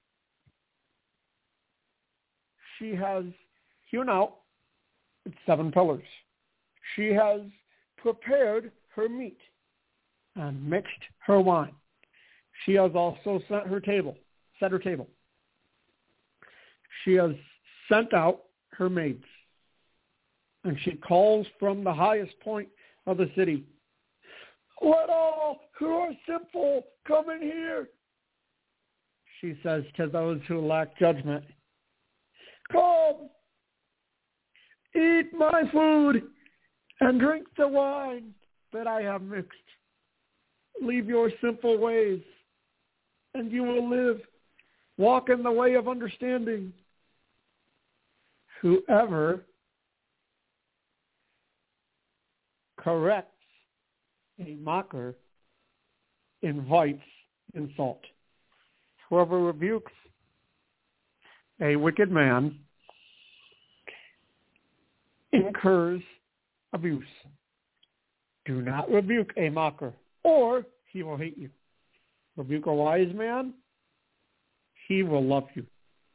She has hewn out its seven pillars. She has prepared her meat and mixed her wine. She has also set her table, set her table. She has sent out her maids, and she calls from the highest point of the city, "Let all who are sinful come in here." She says to those who lack judgment, "Come, eat my food and drink the wine that I have mixed. Leave your sinful ways, and you will live. Walk in the way of understanding. Whoever corrects a mocker invites insult. Whoever rebukes a wicked man incurs abuse. Do not rebuke a mocker, or he will hate you. Rebuke a wise man, he will love you.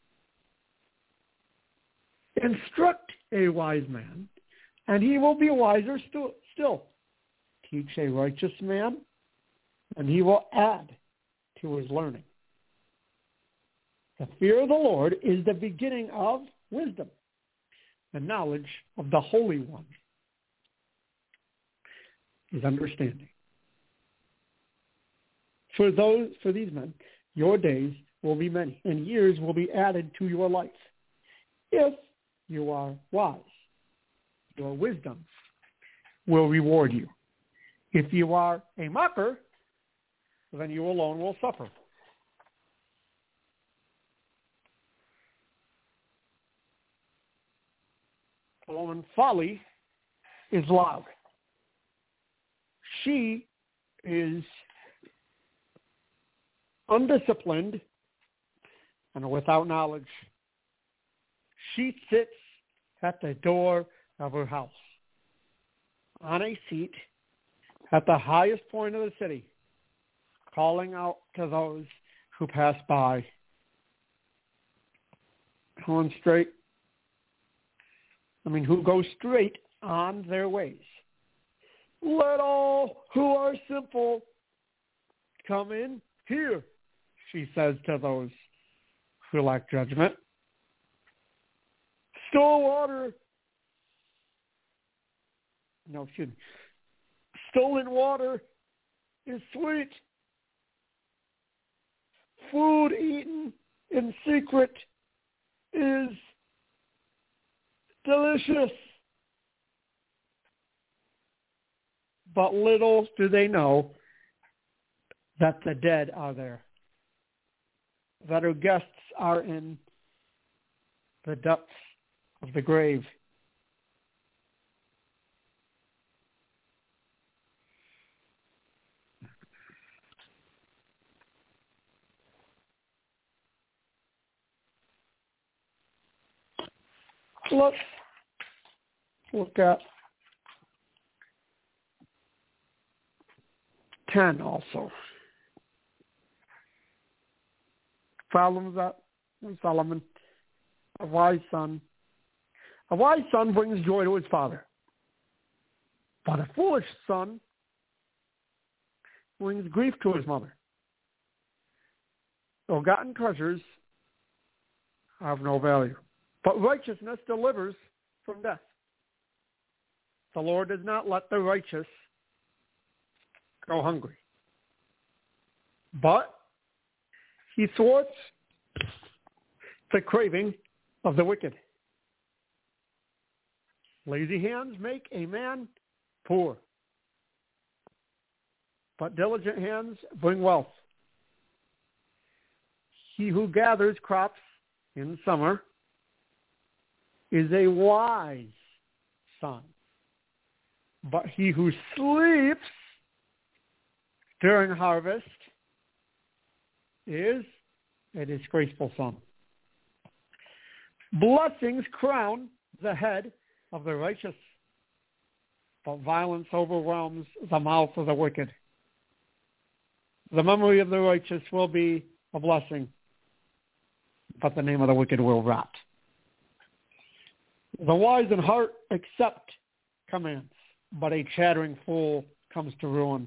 Instruct a wise man, and he will be wiser still. Teach a righteous man, and he will add to his learning. The fear of the Lord is the beginning of wisdom, the knowledge of the Holy One is understanding. For those, for these men, your days will be many, and years will be added to your life. If you are wise, your wisdom will reward you. If you are a mocker, then you alone will suffer. A woman's folly is loud. She is undisciplined and without knowledge. She sits at the door of her house on a seat at the highest point of the city, calling out to those who pass by. Going straight, I mean, who go straight on their ways. Let all who are simple come in here, she says to those who lack judgment. Still water, no, excuse me. Stolen water is sweet. Food eaten in secret is delicious. But little do they know that the dead are there, that our guests are in the depths of the grave. Let's look at ten also. Problems that Solomon, a wise son. A wise son brings joy to his father, but a foolish son brings grief to his mother. Ill-gotten treasures have no value, but righteousness delivers from death. The Lord does not let the righteous go hungry, but he thwarts the craving of the wicked. Lazy hands make a man poor, but diligent hands bring wealth. He who gathers crops in summer is a wise son, but he who sleeps during harvest is a disgraceful son. Blessings crown the head of the righteous, but violence overwhelms the mouth of the wicked. The memory of the righteous will be a blessing, but the name of the wicked will rot. The wise in heart accept commands, but a chattering fool comes to ruin.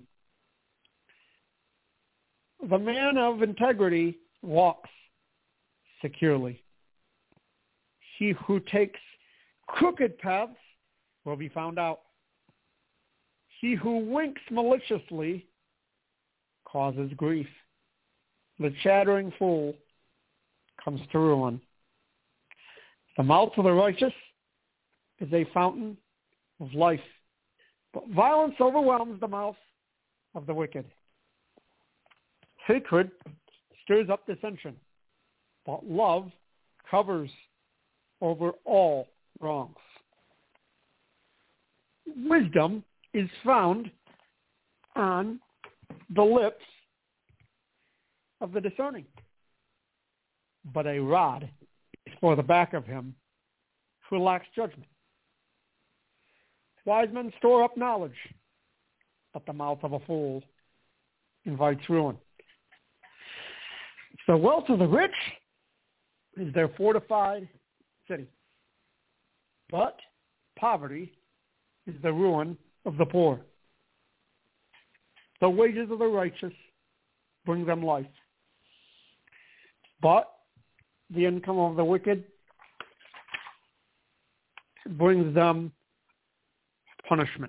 The man of integrity walks securely. He who takes crooked paths will be found out. He who winks maliciously causes grief. The chattering fool comes to ruin. The mouth of the righteous is a fountain of life, but violence overwhelms the mouth of the wicked. Hatred stirs up dissension, but love covers over all wrongs. Wisdom is found on the lips of the discerning, but a rod is for the back of him who lacks judgment. Wise men store up knowledge, but the mouth of a fool invites ruin. The wealth of the rich is their fortified city, but poverty is the ruin of the poor. The wages of the righteous bring them life, but the income of the wicked brings them punishment.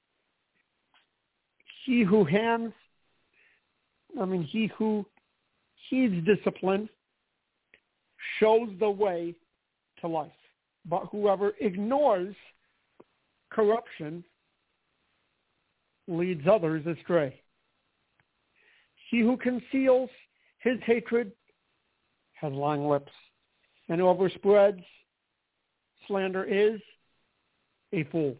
He who hands, I mean, he who heeds discipline shows the way to life, but whoever ignores corruption leads others astray. He who conceals his hatred has lying lips, and whoever spreads slander is a fool.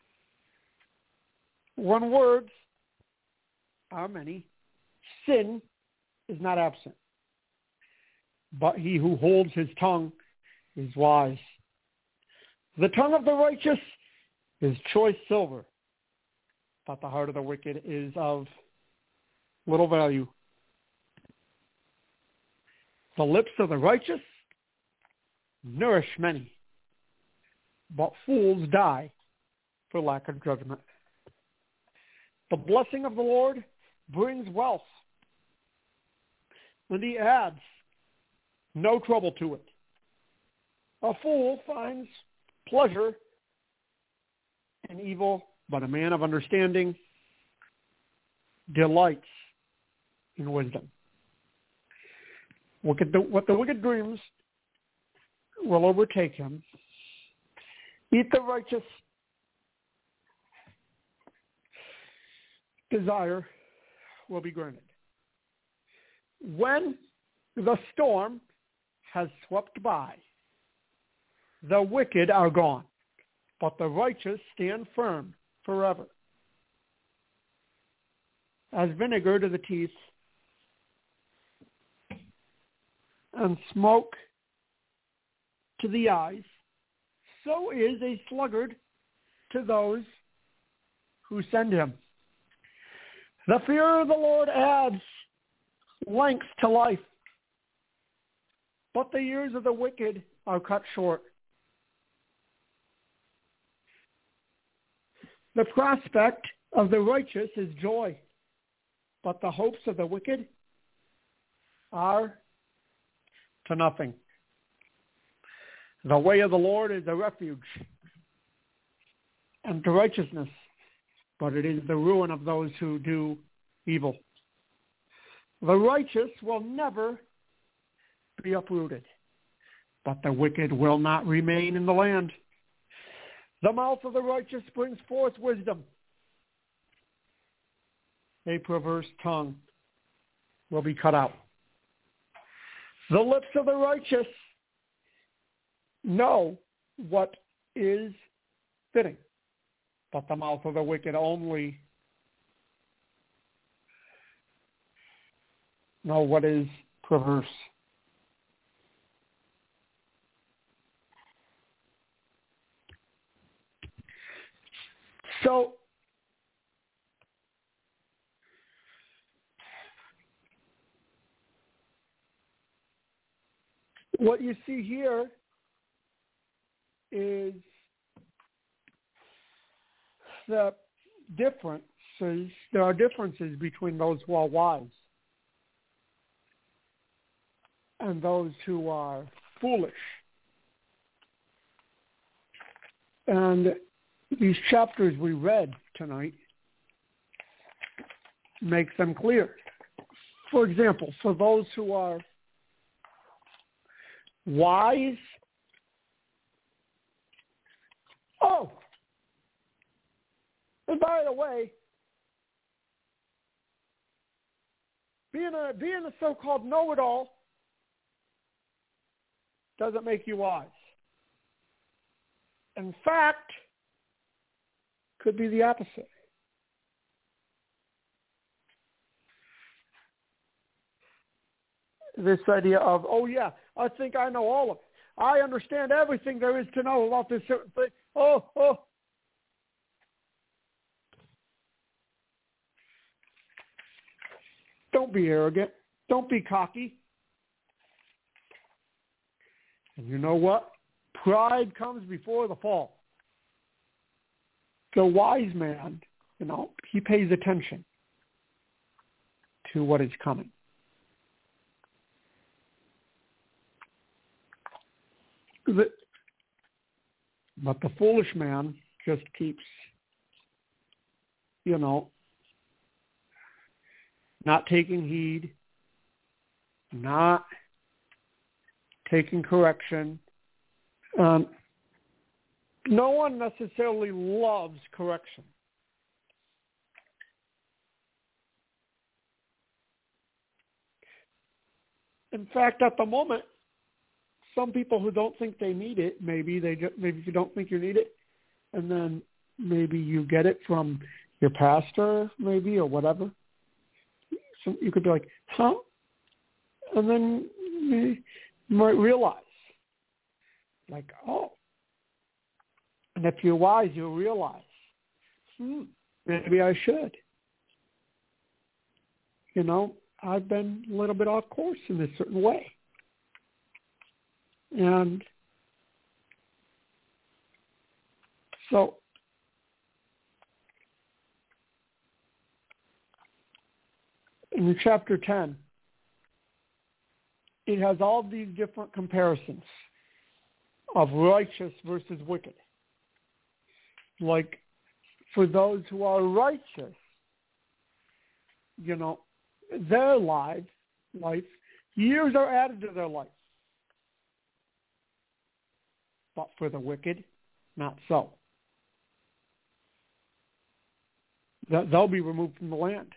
When words are many, sin is not absent, but he who holds his tongue is wise. The tongue of the righteous is choice silver, but the heart of the wicked is of little value. The lips of the righteous nourish many, but fools die for lack of judgment. The blessing of the Lord brings wealth, and he adds no trouble to it. A fool finds pleasure in evil, but a man of understanding delights in wisdom. What the, what the wicked dreams will overtake him. Eat the righteous desire will be granted. When the storm has swept by, the wicked are gone, but the righteous stand firm forever. As vinegar to the teeth and smoke to the eyes, so is a sluggard to those who send him. The fear of the Lord adds length to life, but the years of the wicked are cut short. The prospect of the righteous is joy, but the hopes of the wicked are to nothing. The way of the Lord is a refuge and to righteousness, but it is the ruin of those who do evil. The righteous will never be uprooted, but the wicked will not remain in the land. The mouth of the righteous brings forth wisdom. A perverse tongue will be cut out. The lips of the righteous know what is fitting, but the mouth of the wicked only know what is perverse. So, what you see here is the differences. There are differences between those who are wise and those who are foolish. And these chapters we read tonight make them clear. For example, for those who are wise, oh, and by the way, being a being a so-called know-it-all doesn't make you wise. In fact, could be the opposite. This idea of, oh yeah, I think I know all of it. I understand everything there is to know about this certain thing. Oh, oh. Don't be arrogant. Don't be cocky. And you know what? Pride comes before the fall. The wise man, you know, he pays attention to what is coming. The, but the foolish man just keeps, you know, not taking heed, not taking correction. Um, no one necessarily loves correction. In fact, at the moment, some people who don't think they need it, maybe they just, maybe you don't think you need it, and then maybe you get it from your pastor, maybe, or whatever. So you could be like, huh? And then you might realize, like, oh. And if you're wise, you'll realize, hmm, maybe I should. You know, I've been a little bit off course in a certain way. And so in chapter ten, it has all these different comparisons of righteous versus wicked. Like, for those who are righteous, you know, their life, life, years are added to their life. But for the wicked, not so. They'll be removed from the land.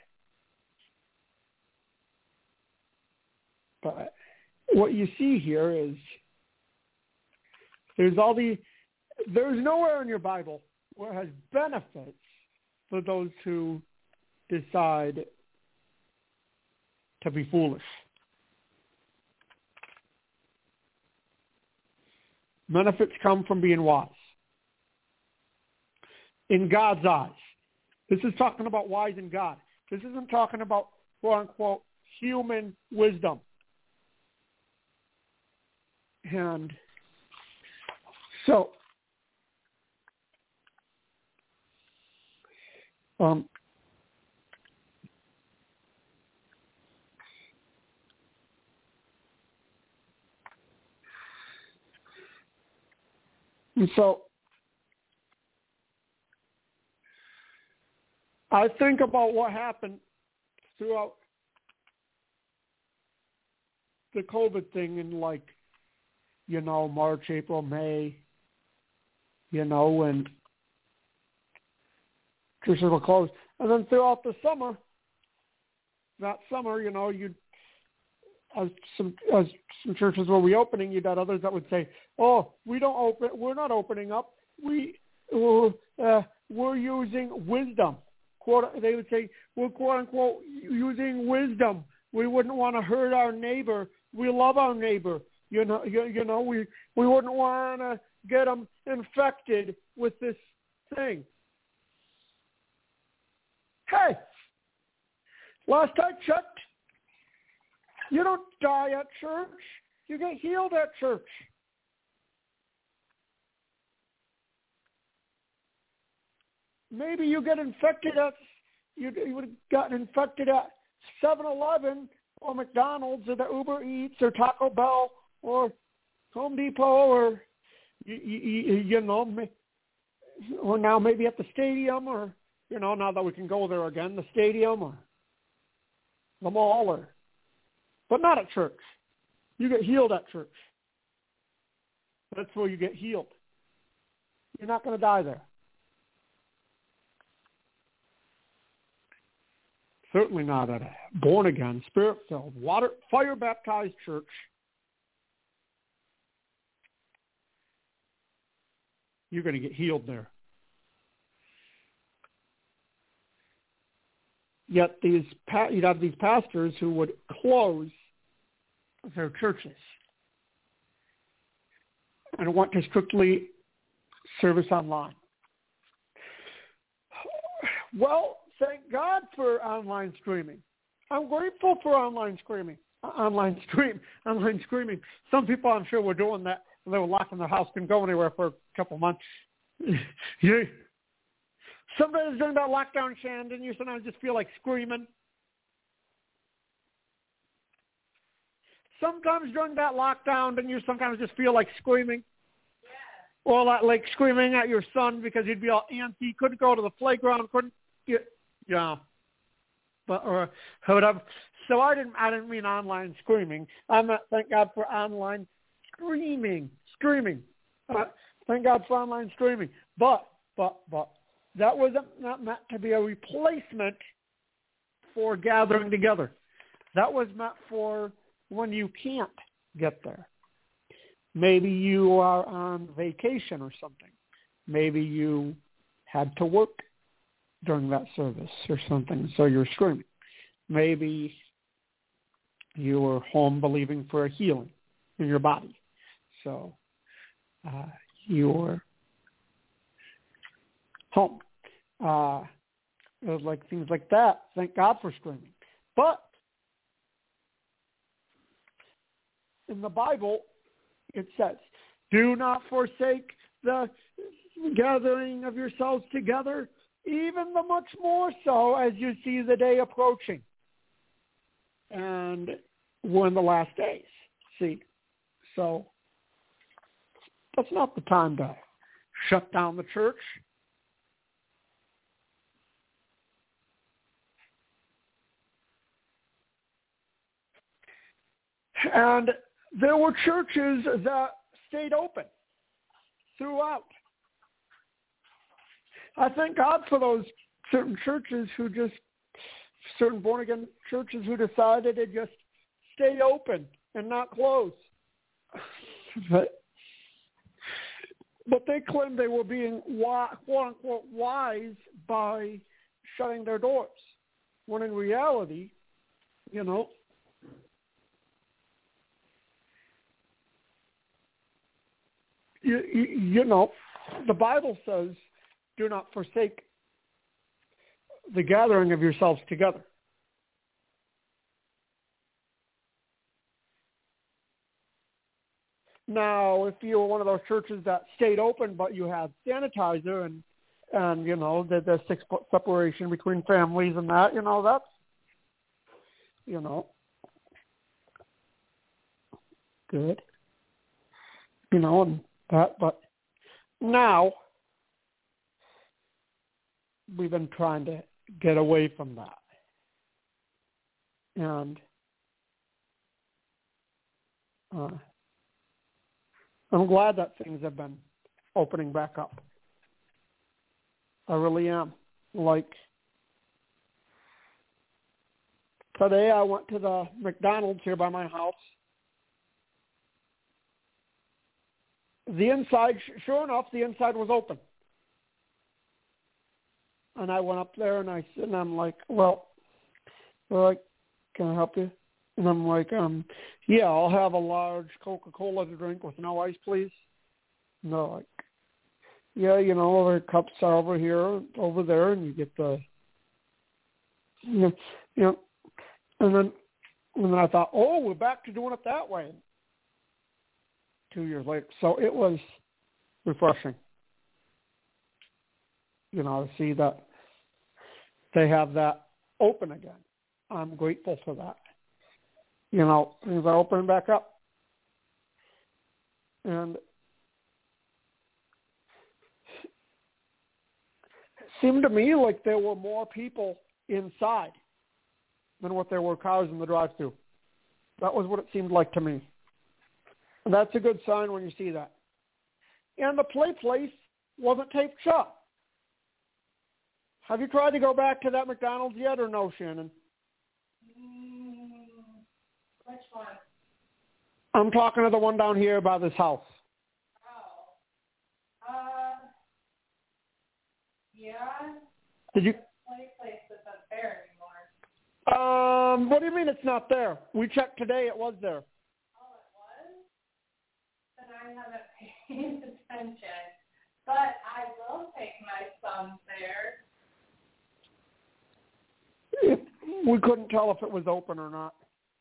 But what you see here is there's all the, there's nowhere in your Bible where it has benefits for those who decide to be foolish. Benefits come from being wise. In God's eyes. This is talking about wise in God. This isn't talking about, quote unquote, human wisdom. And so, um, and so I think about what happened throughout the COVID thing in, like, you know, March, April, May, you know, when churches were closed. And then throughout the summer, that summer, you know, you'd, as some, as some churches were reopening, you'd had others that would say, oh, we don't open, we're not opening up. We, uh, we're using wisdom. Quote, they would say, we're quote unquote using wisdom. We wouldn't want to hurt our neighbor. We love our neighbor. You know, you, you know, we, we wouldn't want to get them infected with this thing. Hey, last I checked, you don't die at church. You get healed at church. Maybe you get infected at, you, you would have gotten infected at seven eleven or McDonald's or the Uber Eats or Taco Bell or Home Depot or, you, you, you know, or now maybe at the stadium or, you know, now that we can go there again, the stadium or the mall or, but not at church. You get healed at church. That's where you get healed. You're not going to die there. Certainly not at a born-again, spirit-filled, water, fire-baptized church. You're going to get healed there. Yet these you'd have these pastors who would close their churches and want to strictly service online. Well, thank God for online streaming. I'm grateful for online streaming. Online stream, online streaming. Some people, I'm sure, were doing that. They were locked in their house, couldn't go anywhere for a couple months. you, sometimes during that lockdown, Shannon, you sometimes just feel like screaming. Sometimes during that lockdown, didn't you sometimes just feel like screaming? Yeah. Or like, like screaming at your son because he'd be all antsy, couldn't go to the playground, couldn't get, yeah. But or whatever. So I didn't, I didn't mean online screaming. I meant thank God for online screaming, screaming. Uh, thank God for online streaming. But, but, but that wasn't not meant to be a replacement for gathering together. That was meant for when you can't get there. Maybe you are on vacation or something. Maybe you had to work during that service or something, so you're screaming. Maybe you were home believing for a healing in your body. So uh, you were home. Uh, it was like things like that. Thank God for screaming. But in the Bible, it says, do not forsake the gathering of yourselves together, even the much more so as you see the day approaching. And we're in the last days. See, so that's not the time to shut down the church. And there were churches that stayed open throughout. I thank God for those certain churches who just, certain born-again churches who decided to just stay open and not close. But, but they claimed they were being, quote-unquote, wise by shutting their doors, when in reality, you know, you, you, you know, the Bible says, do not forsake the gathering of yourselves together. Now, if you were one of those churches that stayed open, but you had sanitizer and, and you know, the, the six-foot separation between families and that, you know, that's, you know, good. You know, and that, but now we've been trying to get away from that. And uh, I'm glad that things have been opening back up. I really am. Like today I went to the McDonald's here by my house. The inside, sure enough, the inside was open. And I went up there and I and I'm like, well, they're like, can I help you? And I'm like, um, yeah, I'll have a large Coca-Cola to drink with no ice, please. And they're like, yeah, you know, the cups are over here, over there, and you get the, you know, you know, and then and then I thought, oh, we're back to doing it that way. two years later. So it was refreshing, you know, to see that they have that open again. I'm grateful for that. You know, things are opening back up. And it seemed to me like there were more people inside than what there were cars in the drive-thru. That was what it seemed like to me. And that's a good sign when you see that. And the play place wasn't taped shut. Have you tried to go back to that McDonald's yet or no, Shannon? Mm, which one? I'm talking to the one down here by this house. Oh. Uh, yeah. Did you? Play place isn't there anymore. Um, what do you mean it's not there? We checked today. It was there. Oh, it was? Then I haven't paid attention. But I will take my son there. It, we couldn't tell if it was open or not.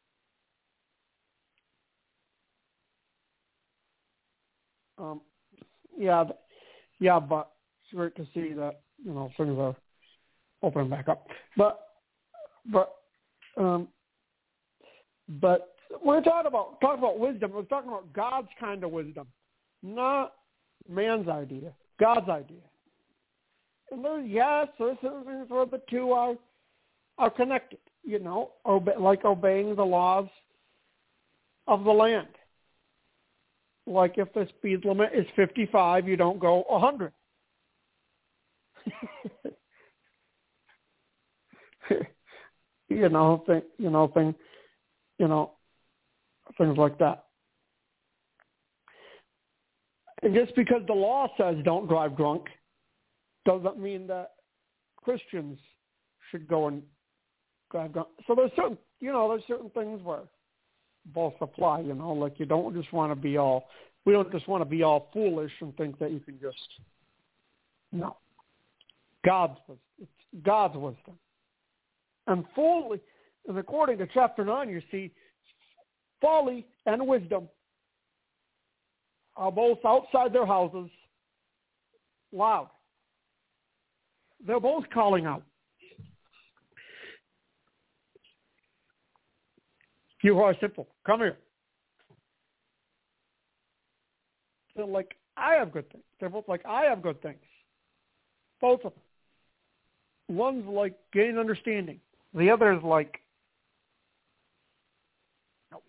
Um, yeah, yeah, but it's great to see that, you know, things are opening back up. But, but, um, but when we talk about talk about wisdom, we're talking about God's kind of wisdom, not man's idea, God's idea. And there's yes, there's certain things where the two are are connected. You know, obe- like obeying the laws of the land. Like if the speed limit is fifty-five, you don't go one hundred. you know, thing, you know, thing, you know, things like that. And just because the law says don't drive drunk, doesn't mean that Christians should go and drive drunk. So there's certain, you know, there's certain things where both apply, you know, like you don't just want to be all, we don't just want to be all foolish and think that you can just, no. God's wisdom. It's God's wisdom. And fully, and according to chapter nine, you see, folly and wisdom are both outside their houses, loud. They're both calling out. You are simple. Come here. They're like, I have good things. They're both like, I have good things. Both of them. One's like, gain understanding. The other is like, no.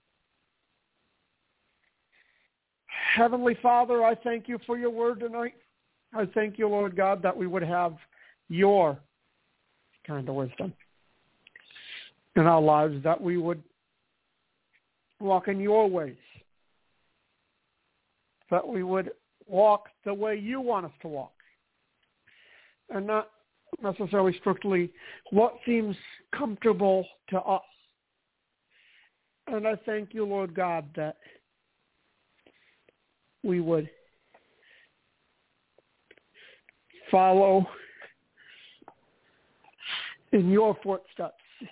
Heavenly Father, I thank you for your word tonight. I thank you, Lord God, that we would have your kind of wisdom in our lives, that we would walk in your ways, that we would walk the way you want us to walk, and not necessarily strictly what seems comfortable to us. And I thank you, Lord God, that we would follow in your footsteps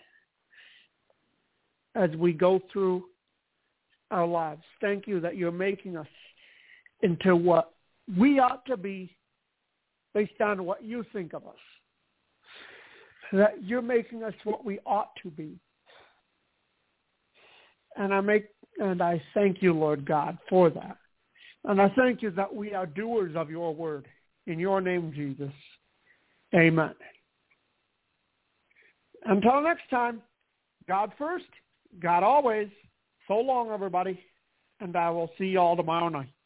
as we go through our lives. Thank you that you're making us into what we ought to be based on what you think of us. That you're making us what we ought to be. And I make and I thank you, Lord God, for that. And I thank you that we are doers of your word. In your name, Jesus. Amen. Until next time, God first, God always. So long, everybody, and I will see you all tomorrow night.